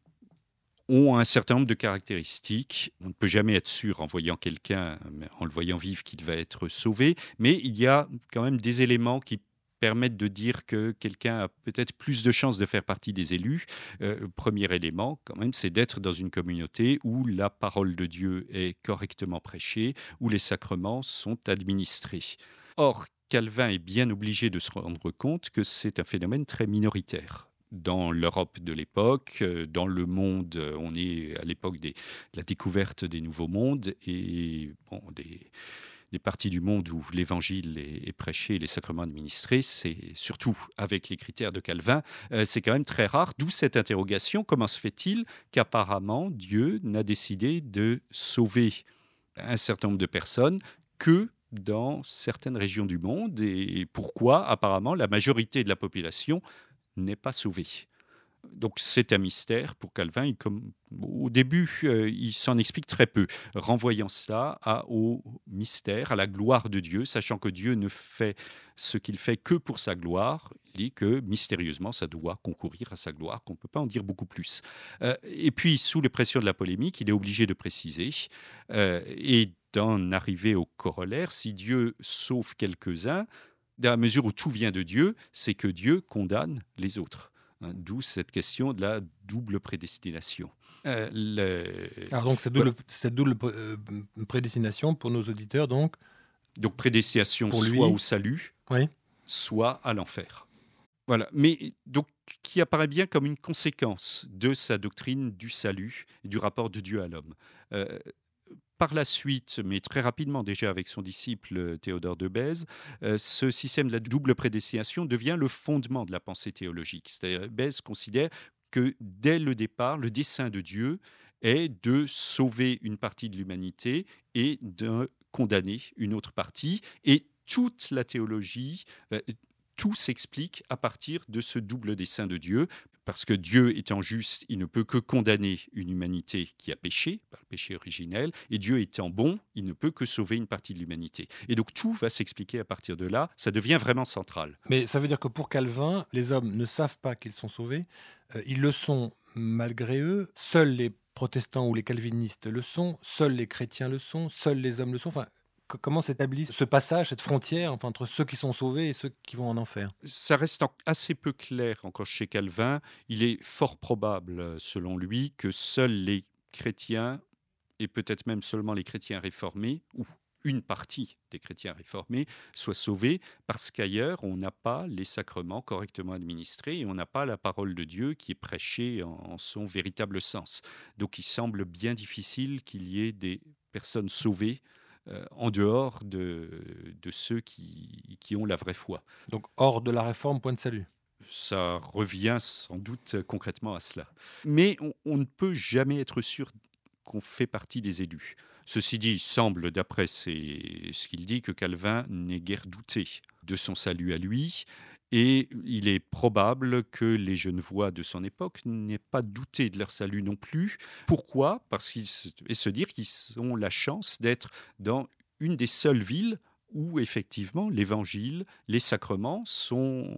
ont un certain nombre de caractéristiques. On ne peut jamais être sûr en voyant quelqu'un, en le voyant vivre, qu'il va être sauvé, mais il y a quand même des éléments qui permettent de dire que quelqu'un a peut-être plus de chances de faire partie des élus. Le premier élément, quand même, c'est d'être dans une communauté où la parole de Dieu est correctement prêchée, où les sacrements sont administrés. Or, Calvin est bien obligé de se rendre compte que c'est un phénomène très minoritaire. Dans l'Europe de l'époque, dans le monde, on est à l'époque de la découverte des nouveaux mondes, et bon, des parties du monde où l'évangile est prêché, les sacrements administrés, c'est surtout avec les critères de Calvin, c'est quand même très rare. D'où cette interrogation, comment se fait-il qu'apparemment Dieu n'a décidé de sauver un certain nombre de personnes que dans certaines régions du monde, et pourquoi apparemment la majorité de la population n'est pas sauvée? Donc c'est un mystère pour Calvin. Au début, il s'en explique très peu, renvoyant cela au mystère, à la gloire de Dieu, sachant que Dieu ne fait ce qu'il fait que pour sa gloire. Il dit que mystérieusement, ça doit concourir à sa gloire, qu'on ne peut pas en dire beaucoup plus. Et puis, sous les pressions de la polémique, il est obligé de préciser et d'en arriver au corollaire. Si Dieu sauve quelques-uns, dans la mesure où tout vient de Dieu, c'est que Dieu condamne les autres. D'où cette question de la double prédestination. Alors donc cette double prédestination pour nos auditeurs, donc prédestination pour lui, soit au salut, oui, soit à l'enfer. Voilà. Mais donc qui apparaît bien comme une conséquence de sa doctrine du salut et du rapport de Dieu à l'homme. Par la suite, mais très rapidement déjà avec son disciple Théodore de Bèze, ce système de la double prédestination devient le fondement de la pensée théologique. C'est-à-dire Bèze considère que dès le départ, le dessein de Dieu est de sauver une partie de l'humanité et de condamner une autre partie. Et toute la théologie, tout s'explique à partir de ce double dessein de Dieu. Parce que Dieu étant juste, il ne peut que condamner une humanité qui a péché, par le péché originel, et Dieu étant bon, il ne peut que sauver une partie de l'humanité. Et donc tout va s'expliquer à partir de là, ça devient vraiment central. Mais ça veut dire que pour Calvin, les hommes ne savent pas qu'ils sont sauvés, ils le sont malgré eux, seuls les protestants ou les calvinistes le sont, seuls les chrétiens le sont, seuls les hommes le sont, enfin... Comment s'établit ce passage, cette frontière entre ceux qui sont sauvés et ceux qui vont en enfer? Ça reste assez peu clair encore chez Calvin. Il est fort probable, selon lui, que seuls les chrétiens, et peut-être même seulement les chrétiens réformés, ou une partie des chrétiens réformés, soient sauvés, parce qu'ailleurs, on n'a pas les sacrements correctement administrés et on n'a pas la parole de Dieu qui est prêchée en son véritable sens. Donc il semble bien difficile qu'il y ait des personnes sauvées en dehors de ceux qui ont la vraie foi. Donc hors de la réforme, point de salut. Ça revient sans doute concrètement à cela. Mais on ne peut jamais être sûr qu'on fait partie des élus. Ceci dit, il semble, d'après ce qu'il dit, que Calvin n'ait guère douté de son salut à lui. Et il est probable que les Genevois de son époque n'aient pas douté de leur salut non plus. Pourquoi ? Parce qu'ils se dire qu'ils ont la chance d'être dans une des seules villes où effectivement l'évangile, les sacrements sont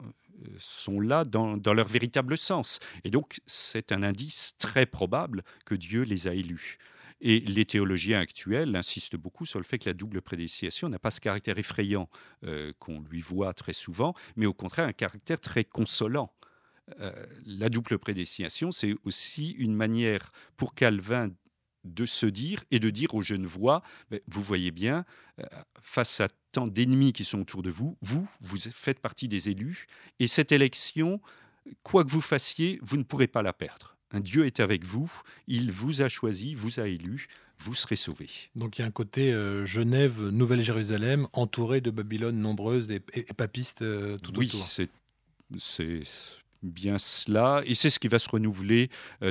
là dans leur véritable sens. Et donc c'est un indice très probable que Dieu les a élus. Et les théologiens actuels insistent beaucoup sur le fait que la double prédestination n'a pas ce caractère effrayant qu'on lui voit très souvent, mais au contraire un caractère très consolant. La double prédestination, c'est aussi une manière pour Calvin de se dire et de dire aux jeunes voix, vous voyez bien, face à tant d'ennemis qui sont autour de vous, vous faites partie des élus, et cette élection, quoi que vous fassiez, vous ne pourrez pas la perdre. Un Dieu est avec vous, il vous a choisi, vous a élu, vous serez sauvés. Donc il y a un côté Genève, Nouvelle-Jérusalem, entourée de Babylone nombreuses et papistes tout Oui, autour. c'est bien cela, et c'est ce qui va se renouveler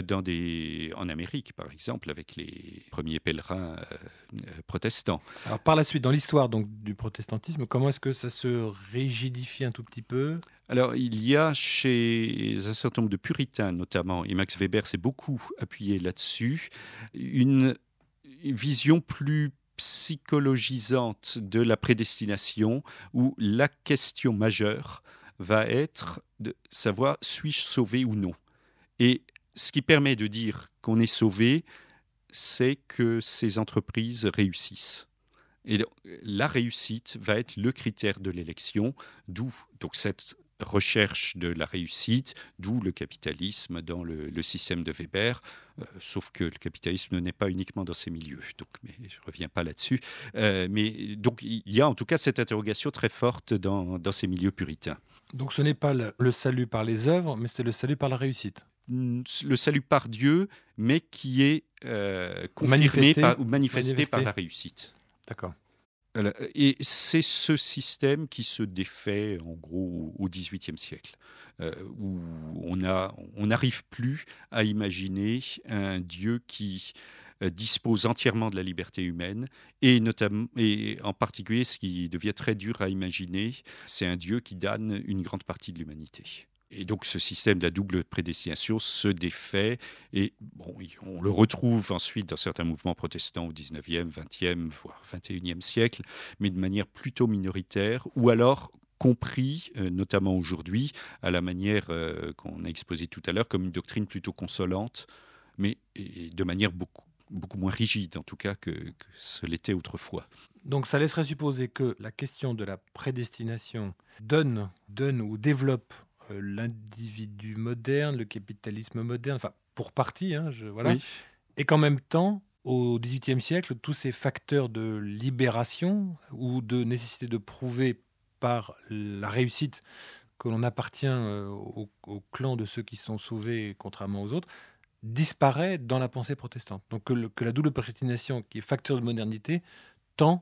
en Amérique, par exemple, avec les premiers pèlerins protestants. Alors par la suite, dans l'histoire donc du protestantisme, comment est-ce que ça se rigidifie un tout petit peu? Alors, il y a chez un certain nombre de puritains, notamment, et Max Weber s'est beaucoup appuyé là-dessus, une vision plus psychologisante de la prédestination, où la question majeure va être de savoir suis-je sauvé ou non. Et ce qui permet de dire qu'on est sauvé, c'est que ces entreprises réussissent. Et la réussite va être le critère de l'élection, d'où donc cette recherche de la réussite, d'où le capitalisme dans le système de Weber, sauf que le capitalisme n'est pas uniquement dans ces milieux, donc, mais je ne reviens pas là-dessus. Mais donc il y a en tout cas cette interrogation très forte dans ces milieux puritains. Donc ce n'est pas le salut par les œuvres, mais c'est le salut par la réussite. Le salut par Dieu, mais qui est confirmé manifesté par la réussite. D'accord. Et c'est ce système qui se défait en gros au XVIIIe siècle, où on n'arrive plus à imaginer un Dieu qui dispose entièrement de la liberté humaine, et en particulier ce qui devient très dur à imaginer, c'est un Dieu qui damne une grande partie de l'humanité. Et donc ce système de la double prédestination se défait, et bon, on le retrouve ensuite dans certains mouvements protestants au XIXe, XXe, voire XXIe siècle, mais de manière plutôt minoritaire, ou alors compris, notamment aujourd'hui, à la manière qu'on a exposée tout à l'heure, comme une doctrine plutôt consolante, mais de manière beaucoup moins rigide, en tout cas, que ce l'était autrefois. Donc ça laisserait supposer que la question de la prédestination donne ou développe l'individu moderne, le capitalisme moderne, enfin pour partie, voilà. Oui. Et qu'en même temps, au XVIIIe siècle, tous ces facteurs de libération ou de nécessité de prouver par la réussite que l'on appartient au clan de ceux qui sont sauvés, contrairement aux autres, disparaît dans la pensée protestante. Donc que la double prédestination, qui est facteur de modernité, tend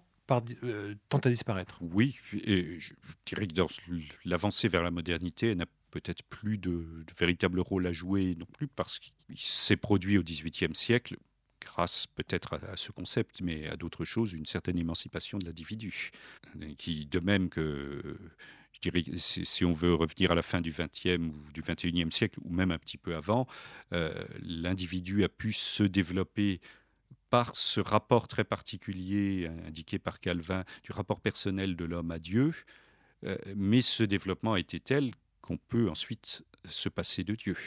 à disparaître. Oui, et je dirais que dans l'avancée vers la modernité, elle n'a peut-être plus de véritable rôle à jouer non plus, parce qu'il s'est produit au XVIIIe siècle, grâce peut-être à ce concept, mais à d'autres choses, une certaine émancipation de l'individu. Qui, de même que, je dirais, si on veut revenir à la fin du XXe ou du XXIe siècle, ou même un petit peu avant, l'individu a pu se développer par ce rapport très particulier indiqué par Calvin du rapport personnel de l'homme à Dieu, mais ce développement a été tel qu'on peut ensuite se passer de Dieu.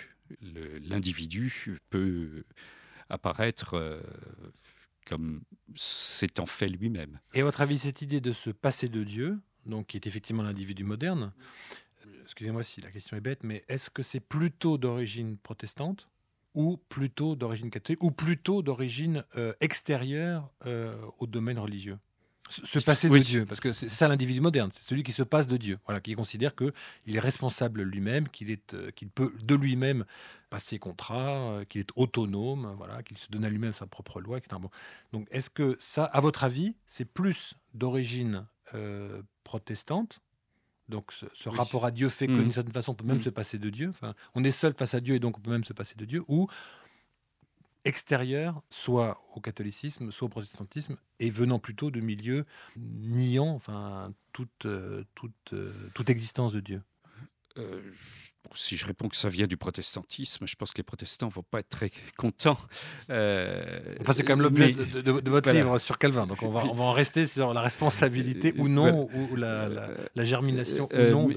L'individu peut apparaître comme s'étant fait lui-même. Et à votre avis, cette idée de se passer de Dieu, donc qui est effectivement l'individu moderne, excusez-moi si la question est bête, mais est-ce que c'est plutôt d'origine protestante ou plutôt d'origine catholique, ou plutôt d'origine extérieure au domaine religieux? Se passer de Dieu, parce que c'est ça l'individu moderne, c'est celui qui se passe de Dieu, voilà, qui considère qu'il est responsable lui-même, qu'il peut de lui-même passer contrat, qu'il est autonome, voilà, qu'il se donne à lui-même sa propre loi, etc. Bon. Donc est-ce que ça, à votre avis, c'est plus d'origine protestante? Donc ce rapport à Dieu fait que d'une certaine façon on peut même se passer de Dieu. Enfin, on est seul face à Dieu et donc on peut même se passer de Dieu. Ou extérieur, soit au catholicisme, soit au protestantisme, et venant plutôt de milieux niant enfin, toute existence de Dieu. Si je réponds que ça vient du protestantisme, je pense que les protestants ne vont pas être très contents. Enfin, c'est quand même l'objet de votre livre sur Calvin, donc on va en rester sur la responsabilité ou non, ou la germination ou non.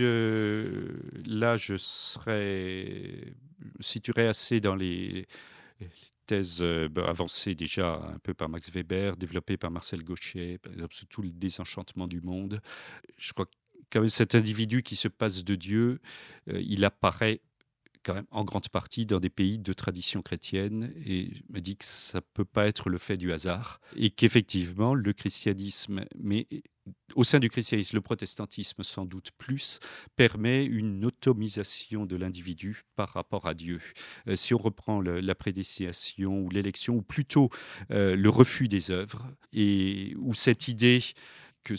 Là, je situerais assez dans thèse avancée déjà un peu par Max Weber, développée par Marcel Gauchet, par exemple, sur tout le désenchantement du monde. Je crois que quand même cet individu qui se passe de Dieu, il apparaît quand même en grande partie dans des pays de tradition chrétienne, et je me dis que ça ne peut pas être le fait du hasard, et qu'effectivement le christianisme, mais au sein du christianisme, le protestantisme sans doute plus, permet une automisation de l'individu par rapport à Dieu. Si on reprend la prédestination ou l'élection, ou plutôt le refus des œuvres, et ou cette idée que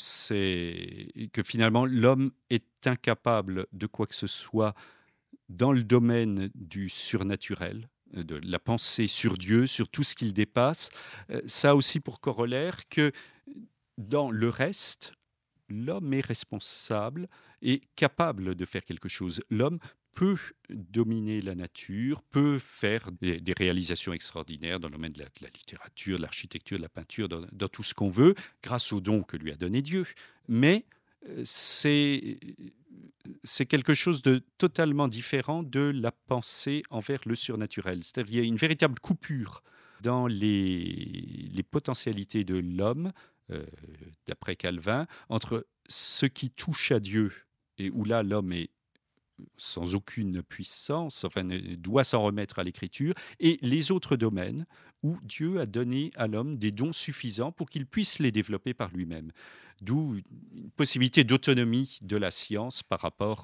finalement l'homme est incapable de quoi que ce soit dans le domaine du surnaturel, de la pensée sur Dieu, sur tout ce qu'il dépasse, ça a aussi pour corollaire que dans le reste, l'homme est responsable et capable de faire quelque chose. L'homme peut dominer la nature, peut faire des réalisations extraordinaires dans le domaine de la littérature, de l'architecture, de la peinture, dans tout ce qu'on veut, grâce aux dons que lui a donné Dieu. Mais c'est quelque chose de totalement différent de la pensée envers le surnaturel. C'est-à-dire qu'il y a une véritable coupure dans les potentialités de l'homme, d'après Calvin, entre ce qui touche à Dieu, et où là l'homme est sans aucune puissance, enfin doit s'en remettre à l'écriture, et les autres domaines où Dieu a donné à l'homme des dons suffisants pour qu'il puisse les développer par lui-même. D'où une possibilité d'autonomie de la science par rapport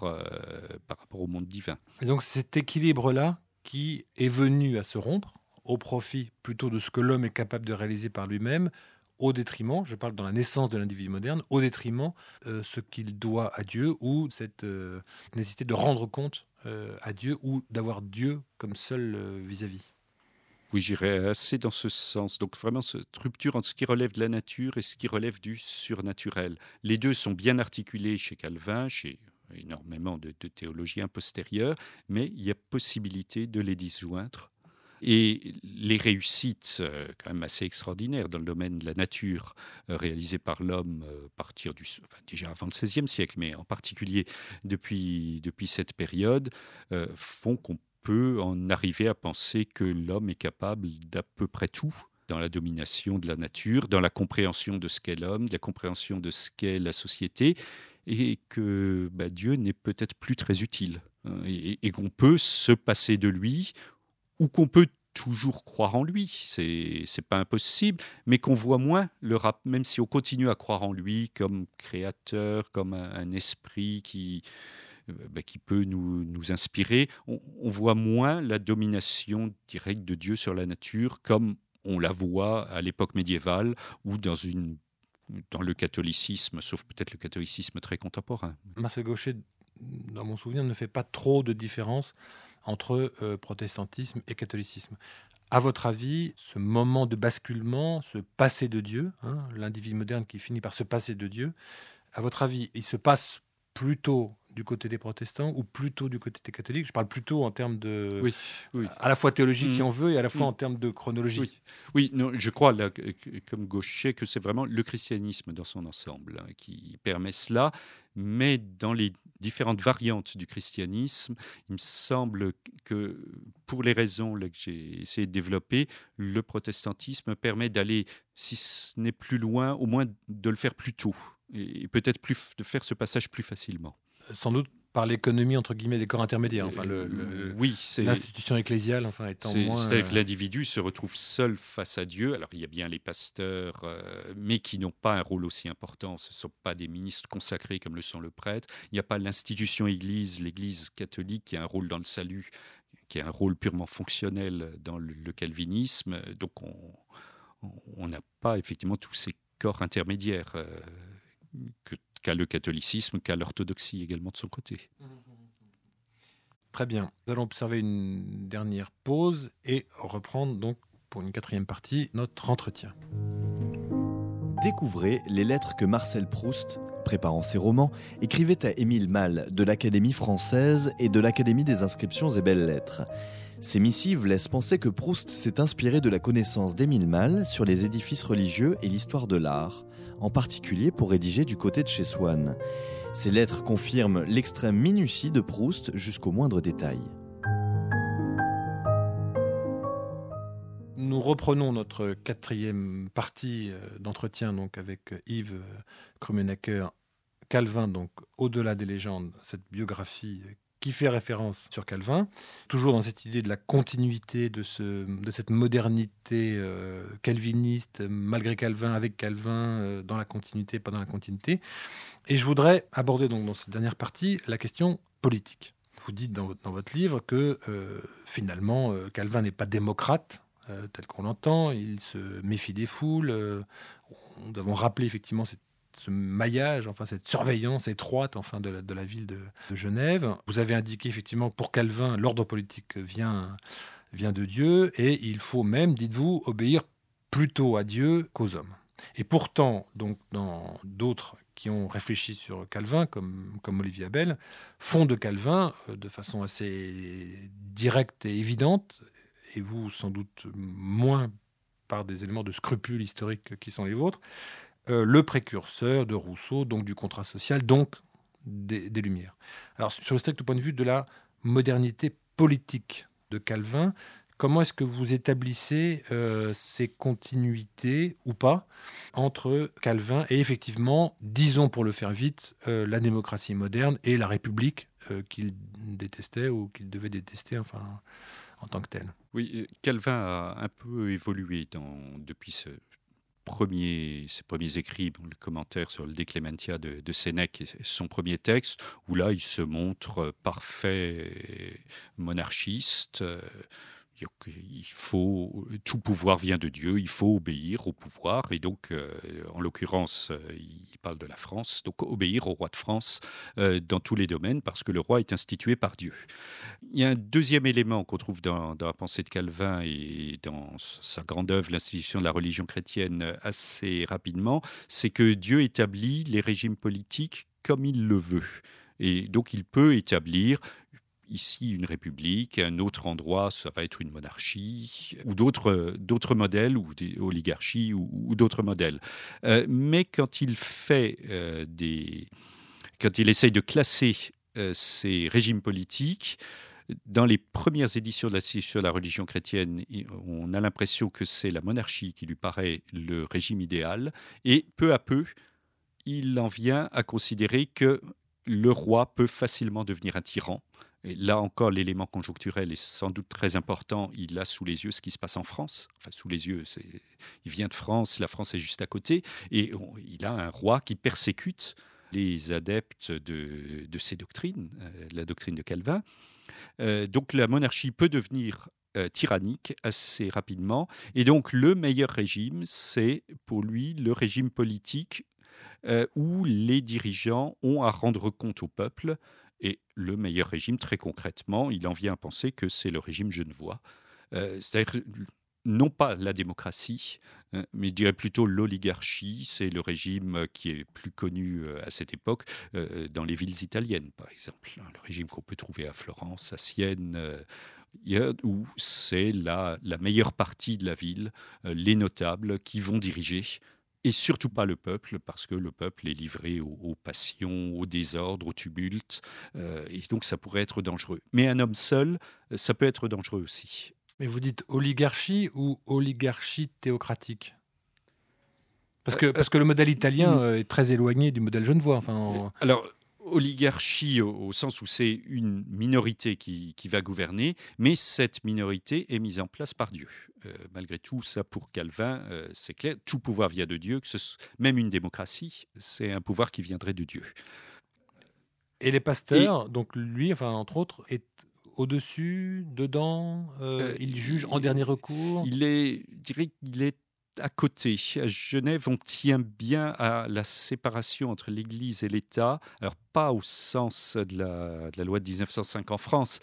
au monde divin. Et donc cet équilibre-là qui est venu à se rompre au profit plutôt de ce que l'homme est capable de réaliser par lui-même, au détriment, je parle dans la naissance de l'individu moderne, au détriment ce qu'il doit à Dieu, ou cette nécessité de rendre compte à Dieu, ou d'avoir Dieu comme seul vis-à-vis. Oui, j'irais assez dans ce sens. Donc vraiment cette rupture entre ce qui relève de la nature et ce qui relève du surnaturel. Les deux sont bien articulés chez Calvin, chez énormément de théologiens postérieurs, mais il y a possibilité de les disjoindre. Et les réussites quand même assez extraordinaires dans le domaine de la nature réalisées par l'homme déjà avant le XVIe siècle, mais en particulier depuis cette période, font qu'on peut en arriver à penser que l'homme est capable d'à peu près tout dans la domination de la nature, dans la compréhension de ce qu'est l'homme, de la compréhension de ce qu'est la société, et que Dieu n'est peut-être plus très utile, et qu'on peut se passer de lui, ou qu'on peut toujours croire en lui, c'est pas impossible, mais qu'on voit moins même si on continue à croire en lui comme créateur, comme un esprit qui peut nous inspirer, on voit moins la domination directe de Dieu sur la nature comme on la voit à l'époque médiévale ou dans le catholicisme, sauf peut-être le catholicisme très contemporain. Marcel Gauchet, dans mon souvenir, ne fait pas trop de différence entre protestantisme et catholicisme. À votre avis, ce moment de basculement, ce passer de Dieu, l'individu moderne qui finit par se passer de Dieu, à votre avis, il se passe plutôt du côté des protestants ou plutôt du côté des catholiques? Je parle plutôt en termes de... Oui. À la fois théologique, si on veut, et à la fois en termes de chronologie. Oui, non, je crois, là, comme Gauchet, que c'est vraiment le christianisme dans son ensemble qui permet cela, mais dans les différentes variantes du christianisme, il me semble que, pour les raisons là, que j'ai essayé de développer, le protestantisme permet d'aller, si ce n'est plus loin, au moins de le faire plus tôt, et peut-être de faire ce passage plus facilement. Sans doute par l'économie, entre guillemets, des corps intermédiaires. Enfin, oui, c'est l'institution ecclésiale, enfin, étant moins... C'est-à-dire que l'individu se retrouve seul face à Dieu. Alors, il y a bien les pasteurs, mais qui n'ont pas un rôle aussi important. Ce ne sont pas des ministres consacrés comme le sont le prêtre. Il n'y a pas l'institution Église, l'Église catholique, qui a un rôle dans le salut, qui a un rôle purement fonctionnel dans le calvinisme. Donc, on n'a pas effectivement tous ces corps intermédiaires qu'a le catholicisme, qu'a l'orthodoxie également de son côté. Très bien. Nous allons observer une dernière pause et reprendre donc pour une quatrième partie notre entretien. Découvrez les lettres que Marcel Proust, préparant ses romans, écrivait à Émile Malle de l'Académie française et de l'Académie des inscriptions et belles-lettres. Ces missives laissent penser que Proust s'est inspiré de la connaissance d'Émile Malle sur les édifices religieux et l'histoire de l'art, en particulier pour rédiger du côté de chez Swann. Ces lettres confirment l'extrême minutie de Proust jusqu'au moindre détail. reprenons notre quatrième partie d'entretien donc, avec Yves Krummenacher, Calvin, donc Au-delà des légendes, cette biographie qui fait référence sur Calvin, toujours dans cette idée de la continuité de cette modernité calviniste, malgré Calvin, avec Calvin, dans la continuité, pas dans la continuité. Et je voudrais aborder donc dans cette dernière partie la question politique. Vous dites dans votre livre que finalement Calvin n'est pas démocrate, tel qu'on l'entend, il se méfie des foules. Nous avons rappelé effectivement ce maillage, enfin cette surveillance étroite enfin de la ville de Genève. Vous avez indiqué effectivement que pour Calvin, l'ordre politique vient de Dieu et il faut même, dites-vous, obéir plutôt à Dieu qu'aux hommes. Et pourtant, donc dans d'autres qui ont réfléchi sur Calvin, comme Olivier Abel, font de Calvin, de façon assez directe et évidente, et vous sans doute moins par des éléments de scrupule historique qui sont les vôtres, le précurseur de Rousseau, donc du contrat social, donc des Lumières. Alors, sur le strict point de vue de la modernité politique de Calvin, comment est-ce que vous établissez ces continuités, ou pas, entre Calvin et effectivement, disons pour le faire vite, la démocratie moderne et la République qu'il détestait ou qu'il devait détester, enfin, en tant que tel? Oui, Calvin a un peu évolué depuis ses premiers écrits, le commentaire sur le De Clementia de Sénèque, et son premier texte, où là il se montre parfait monarchiste. Tout pouvoir vient de Dieu, il faut obéir au pouvoir, et donc en l'occurrence il parle de la France, donc obéir au roi de France dans tous les domaines, parce que le roi est institué par Dieu. Il y a un deuxième élément qu'on trouve dans la pensée de Calvin et dans sa grande œuvre, l'institution de la religion chrétienne, assez rapidement, c'est que Dieu établit les régimes politiques comme il le veut. Et donc il peut établir ici une république, à un autre endroit ça va être une monarchie, ou d'autres modèles, ou des oligarchies, ou d'autres modèles. Mais quand il essaye de classer ces régimes politiques, dans les premières éditions de l'institution de la religion chrétienne, on a l'impression que c'est la monarchie qui lui paraît le régime idéal, et peu à peu, il en vient à considérer que le roi peut facilement devenir un tyran. Et là encore, l'élément conjoncturel est sans doute très important. Il a sous les yeux ce qui se passe en France. Enfin, sous les yeux, il vient de France, la France est juste à côté. Et il a un roi qui persécute les adeptes de ces doctrines, la doctrine de Calvin. Donc la monarchie peut devenir tyrannique assez rapidement. Et donc le meilleur régime, c'est pour lui le régime politique où les dirigeants ont à rendre compte au peuple. Et le meilleur régime, très concrètement, il en vient à penser que c'est le régime genevois. C'est-à-dire non pas la démocratie, mais je dirais plutôt l'oligarchie. C'est le régime qui est plus connu à cette époque dans les villes italiennes, par exemple. Le régime qu'on peut trouver à Florence, à Sienne, où c'est la meilleure partie de la ville, les notables qui vont diriger. Et surtout pas le peuple, parce que le peuple est livré aux passions, au désordre, au tumulte, et donc ça pourrait être dangereux. Mais un homme seul, ça peut être dangereux aussi. Mais vous dites oligarchie ou oligarchie théocratique? Parce que le modèle italien est très éloigné du modèle genevois. Enfin, Alors, oligarchie au sens où c'est une minorité qui va gouverner, mais cette minorité est mise en place par Dieu. Malgré tout, ça pour Calvin, c'est clair, tout pouvoir vient de Dieu, même une démocratie, c'est un pouvoir qui viendrait de Dieu. Et les pasteurs, donc lui, enfin entre autres, est au-dessus, dedans, il juge en dernier recours. Je dirais qu'il est à côté. À Genève, on tient bien à la séparation entre l'Église et l'État. Alors, pas au sens de la loi de 1905 en France,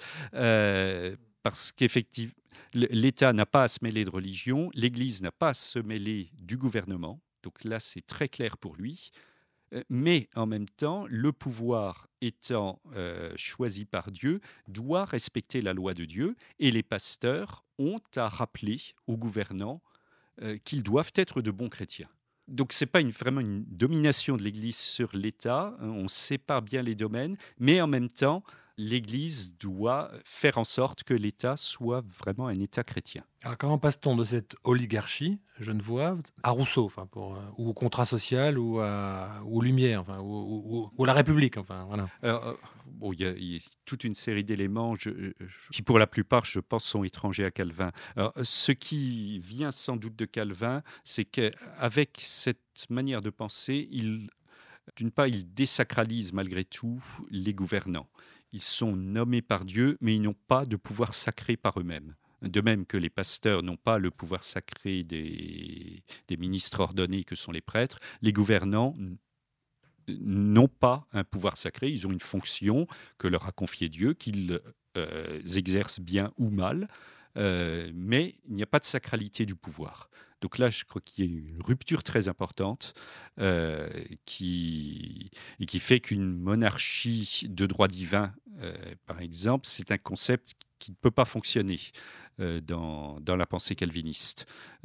parce qu'effectivement, l'État n'a pas à se mêler de religion, l'Église n'a pas à se mêler du gouvernement. Donc là, c'est très clair pour lui. Mais en même temps, le pouvoir étant choisi par Dieu, doit respecter la loi de Dieu, et les pasteurs ont à rappeler aux gouvernants qu'ils doivent être de bons chrétiens. Donc ce n'est pas vraiment une domination de l'Église sur l'État, hein, on sépare bien les domaines, mais en même temps, l'Église doit faire en sorte que l'État soit vraiment un État chrétien. Alors comment passe-t-on de cette oligarchie genevoise à Rousseau, ou au contrat social, ou aux Lumières, ou à la République, voilà. Alors, il y a toute une série d'éléments qui, pour la plupart, je pense, sont étrangers à Calvin. Alors, ce qui vient sans doute de Calvin, c'est qu'avec cette manière de penser, d'une part, il désacralise malgré tout les gouvernants. Ils sont nommés par Dieu, mais ils n'ont pas de pouvoir sacré par eux-mêmes. De même que les pasteurs n'ont pas le pouvoir sacré des ministres ordonnés que sont les prêtres, les gouvernants n'ont pas un pouvoir sacré, ils ont une fonction que leur a confiée Dieu, qu'ils exercent bien ou mal, mais il n'y a pas de sacralité du pouvoir. Donc là, je crois qu'il y a une rupture très importante qui fait qu'une monarchie de droit divin, par exemple, c'est un concept qui ne peut pas fonctionner dans la pensée calviniste.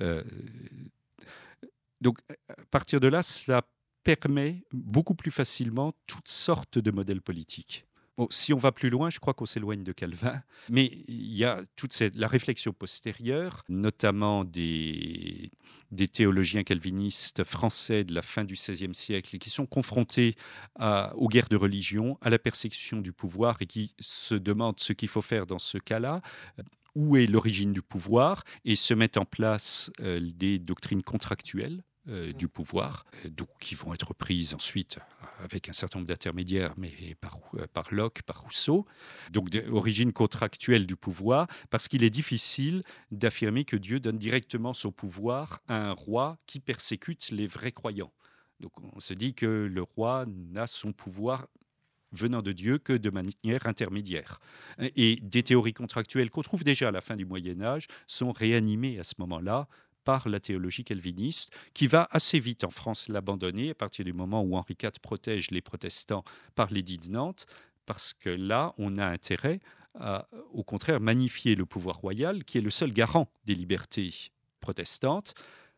Donc, à partir de là, cela permet beaucoup plus facilement toutes sortes de modèles politiques. Bon, si on va plus loin, je crois qu'on s'éloigne de Calvin, mais il y a la réflexion postérieure, notamment des théologiens calvinistes français de la fin du XVIe siècle, qui sont confrontés aux guerres de religion, à la persécution du pouvoir, et qui se demandent ce qu'il faut faire dans ce cas-là. Où est l'origine du pouvoir, et se mettent en place des doctrines contractuelles du pouvoir, donc qui vont être prises ensuite avec un certain nombre d'intermédiaires, mais par Locke, par Rousseau. Donc, origine contractuelle du pouvoir, parce qu'il est difficile d'affirmer que Dieu donne directement son pouvoir à un roi qui persécute les vrais croyants. Donc, on se dit que le roi n'a son pouvoir venant de Dieu que de manière intermédiaire. Et des théories contractuelles qu'on trouve déjà à la fin du Moyen-Âge sont réanimées à ce moment-là par la théologie calviniste, qui va assez vite en France l'abandonner à partir du moment où Henri IV protège les protestants par l'édit de Nantes, parce que là, on a intérêt à, au contraire, magnifier le pouvoir royal, qui est le seul garant des libertés protestantes.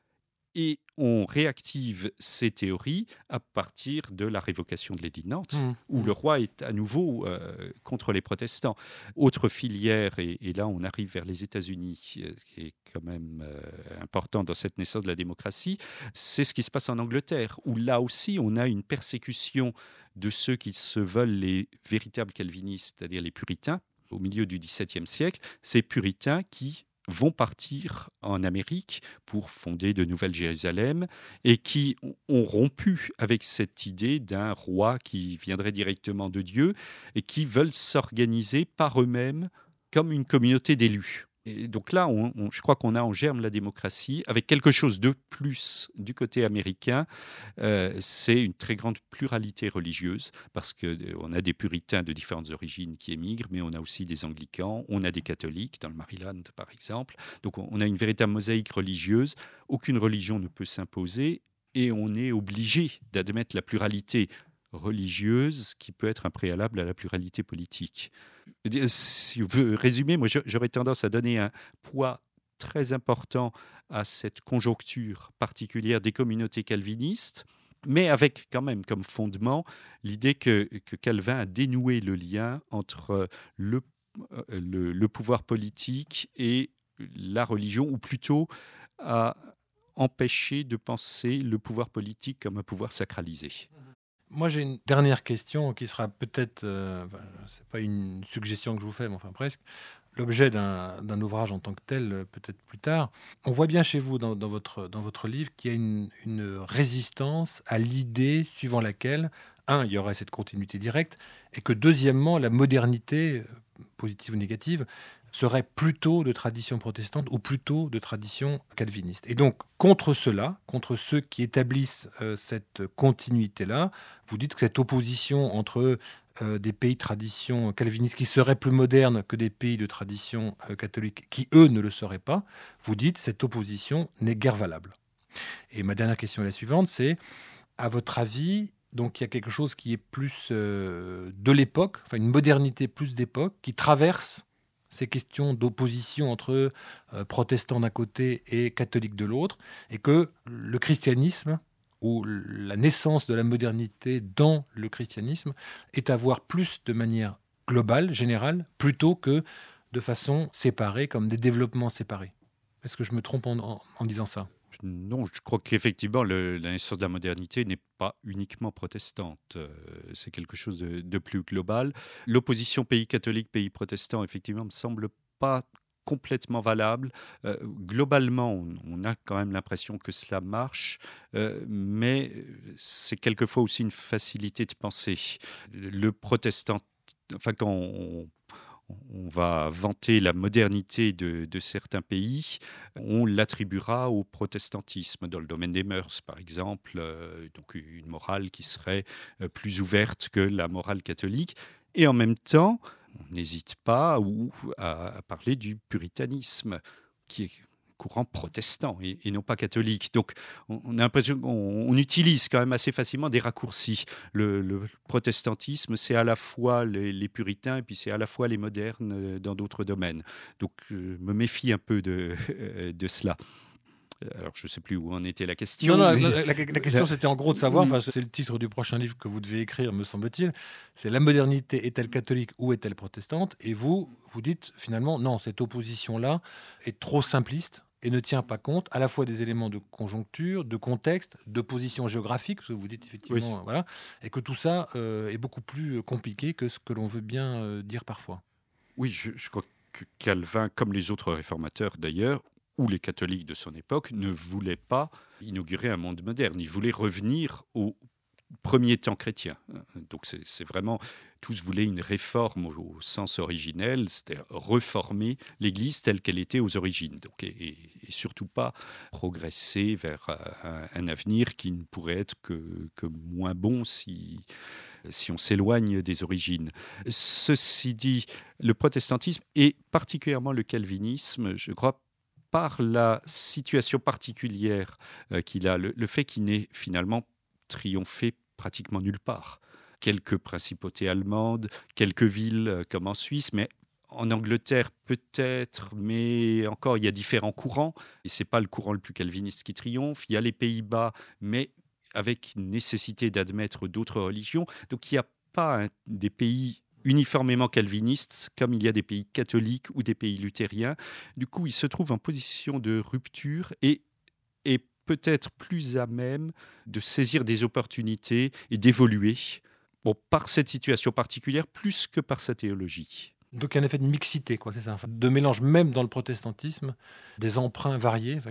Et on réactive ces théories à partir de la révocation de l'édit de Nantes, où le roi est à nouveau contre les protestants. Autre filière, et là on arrive vers les États-Unis, qui est quand même important dans cette naissance de la démocratie, c'est ce qui se passe en Angleterre, où là aussi on a une persécution de ceux qui se veulent les véritables calvinistes, c'est-à-dire les puritains, au milieu du XVIIe siècle, ces puritains qui vont partir en Amérique pour fonder de Nouvelle Jérusalem et qui ont rompu avec cette idée d'un roi qui viendrait directement de Dieu et qui veulent s'organiser par eux-mêmes comme une communauté d'élus. Et donc là, je crois qu'on a en germe la démocratie avec quelque chose de plus du côté américain. C'est une très grande pluralité religieuse parce qu'on a des puritains de différentes origines qui émigrent, mais on a aussi des anglicans, on a des catholiques dans le Maryland par exemple. Donc on a une véritable mosaïque religieuse. Aucune religion ne peut s'imposer et on est obligé d'admettre la pluralité religieuse qui peut être un préalable à la pluralité politique. Si on veut résumer, moi j'aurais tendance à donner un poids très important à cette conjoncture particulière des communautés calvinistes, mais avec quand même comme fondement l'idée que Calvin a dénoué le lien entre le pouvoir politique et la religion, ou plutôt a empêché de penser le pouvoir politique comme un pouvoir sacralisé. Moi, j'ai une dernière question qui sera peut-être, c'est pas une suggestion que je vous fais, mais enfin presque, l'objet d'un ouvrage en tant que tel, peut-être plus tard. On voit bien chez vous, dans votre livre, qu'il y a une résistance à l'idée suivant laquelle, il y aurait cette continuité directe, et que deuxièmement, la modernité, positive ou négative, serait plutôt de tradition protestante ou plutôt de tradition calviniste. Et donc, contre cela, contre ceux qui établissent cette continuité-là, vous dites que cette opposition entre des pays de tradition calviniste qui seraient plus modernes que des pays de tradition catholique qui, eux, ne le seraient pas, vous dites que cette opposition n'est guère valable. Et ma dernière question est la suivante, c'est, à votre avis, donc il y a quelque chose qui est plus de l'époque, enfin une modernité plus d'époque, qui traverse ces questions d'opposition entre protestants d'un côté et catholiques de l'autre, et que le christianisme, ou la naissance de la modernité dans le christianisme, est à voir plus de manière globale, générale, plutôt que de façon séparée, comme des développements séparés. Est-ce que je me trompe en disant ça ? Non, je crois qu'effectivement, la naissance de la modernité n'est pas uniquement protestante. C'est quelque chose de plus global. L'opposition pays catholique, pays protestant, effectivement, me semble pas complètement valable. Globalement, on a quand même l'impression que cela marche, mais c'est quelquefois aussi une facilité de penser. Le protestant, enfin, quand on va vanter la modernité de certains pays, on l'attribuera au protestantisme dans le domaine des mœurs, par exemple, donc une morale qui serait plus ouverte que la morale catholique. Et en même temps, on n'hésite pas à parler du puritanisme, qui est courant protestant et non pas catholique. Donc, on a l'impression qu'on utilise quand même assez facilement des raccourcis. Le protestantisme, c'est à la fois les puritains et puis c'est à la fois les modernes dans d'autres domaines. Donc, je me méfie un peu de cela. Alors, je ne sais plus où en était la question. Non, la question, c'était en gros de savoir, c'est le titre du prochain livre que vous devez écrire, me semble-t-il, c'est « La modernité est-elle catholique ou est-elle protestante ?» Et vous dites finalement, non, cette opposition-là est trop simpliste et ne tient pas compte à la fois des éléments de conjoncture, de contexte, de position géographique, parce que vous dites effectivement, oui. Voilà, et que tout ça est beaucoup plus compliqué que ce que l'on veut bien dire parfois. Oui, je crois que Calvin, comme les autres réformateurs d'ailleurs, ou les catholiques de son époque, ne voulaient pas inaugurer un monde moderne. Ils voulaient revenir au premier temps chrétien. Donc c'est vraiment, tous voulaient une réforme au sens originel, c'est-à-dire reformer l'Église telle qu'elle était aux origines. Donc, et surtout pas progresser vers un avenir qui ne pourrait être que moins bon si on s'éloigne des origines. Ceci dit, le protestantisme et particulièrement le calvinisme, je crois, par la situation particulière qu'il a, le fait qu'il n'ait finalement triomphé pratiquement nulle part. Quelques principautés allemandes, quelques villes comme en Suisse, mais en Angleterre peut-être, mais encore il y a différents courants, et ce n'est pas le courant le plus calviniste qui triomphe. Il y a les Pays-Bas, mais avec une nécessité d'admettre d'autres religions. Donc il n'y a pas des pays uniformément calvinistes, comme il y a des pays catholiques ou des pays luthériens. Du coup, il se trouve en position de rupture et peut-être plus à même de saisir des opportunités et d'évoluer par cette situation particulière plus que par sa théologie. Donc il y a un effet de mixité, quoi, c'est ça, enfin, de mélange même dans le protestantisme, des emprunts variés. Enfin,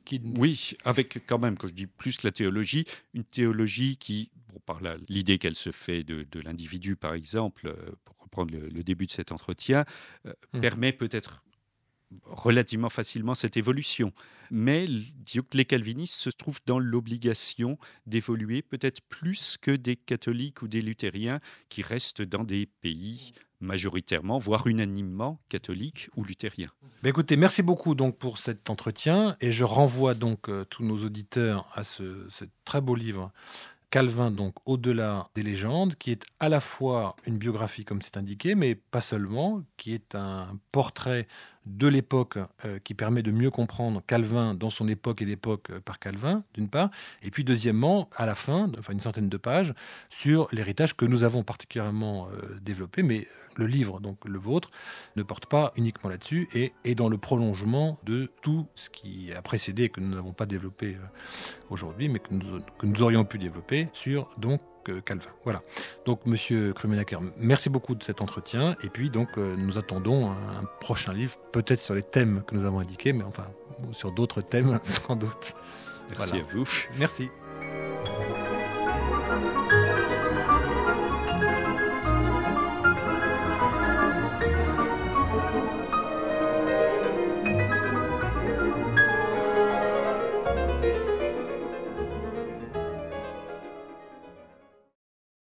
Oui, avec quand même, quand je dis plus la théologie, une théologie qui, par l'idée qu'elle se fait de l'individu par exemple, pour reprendre le début de cet entretien, permet peut-être relativement facilement cette évolution. Mais les calvinistes se trouvent dans l'obligation d'évoluer peut-être plus que des catholiques ou des luthériens qui restent dans des pays majoritairement, voire unanimement catholiques ou luthériens. Écoutez, merci beaucoup donc pour cet entretien et je renvoie donc tous nos auditeurs à ce très beau livre Calvin, donc Au-delà des légendes, qui est à la fois une biographie comme c'est indiqué, mais pas seulement, qui est un portrait de l'époque qui permet de mieux comprendre Calvin dans son époque et l'époque par Calvin, d'une part, et puis deuxièmement, à la fin, enfin une centaine de pages, sur l'héritage que nous avons particulièrement développé, mais le livre, donc le vôtre, ne porte pas uniquement là-dessus et est dans le prolongement de tout ce qui a précédé et que nous n'avons pas développé aujourd'hui, mais que nous aurions pu développer sur donc Calvin. Voilà. Donc, Monsieur Krummenacker, merci beaucoup de cet entretien. Et puis, donc, nous attendons un prochain livre, peut-être sur les thèmes que nous avons indiqués, mais enfin, sur d'autres thèmes, sans doute. Merci à vous. Merci.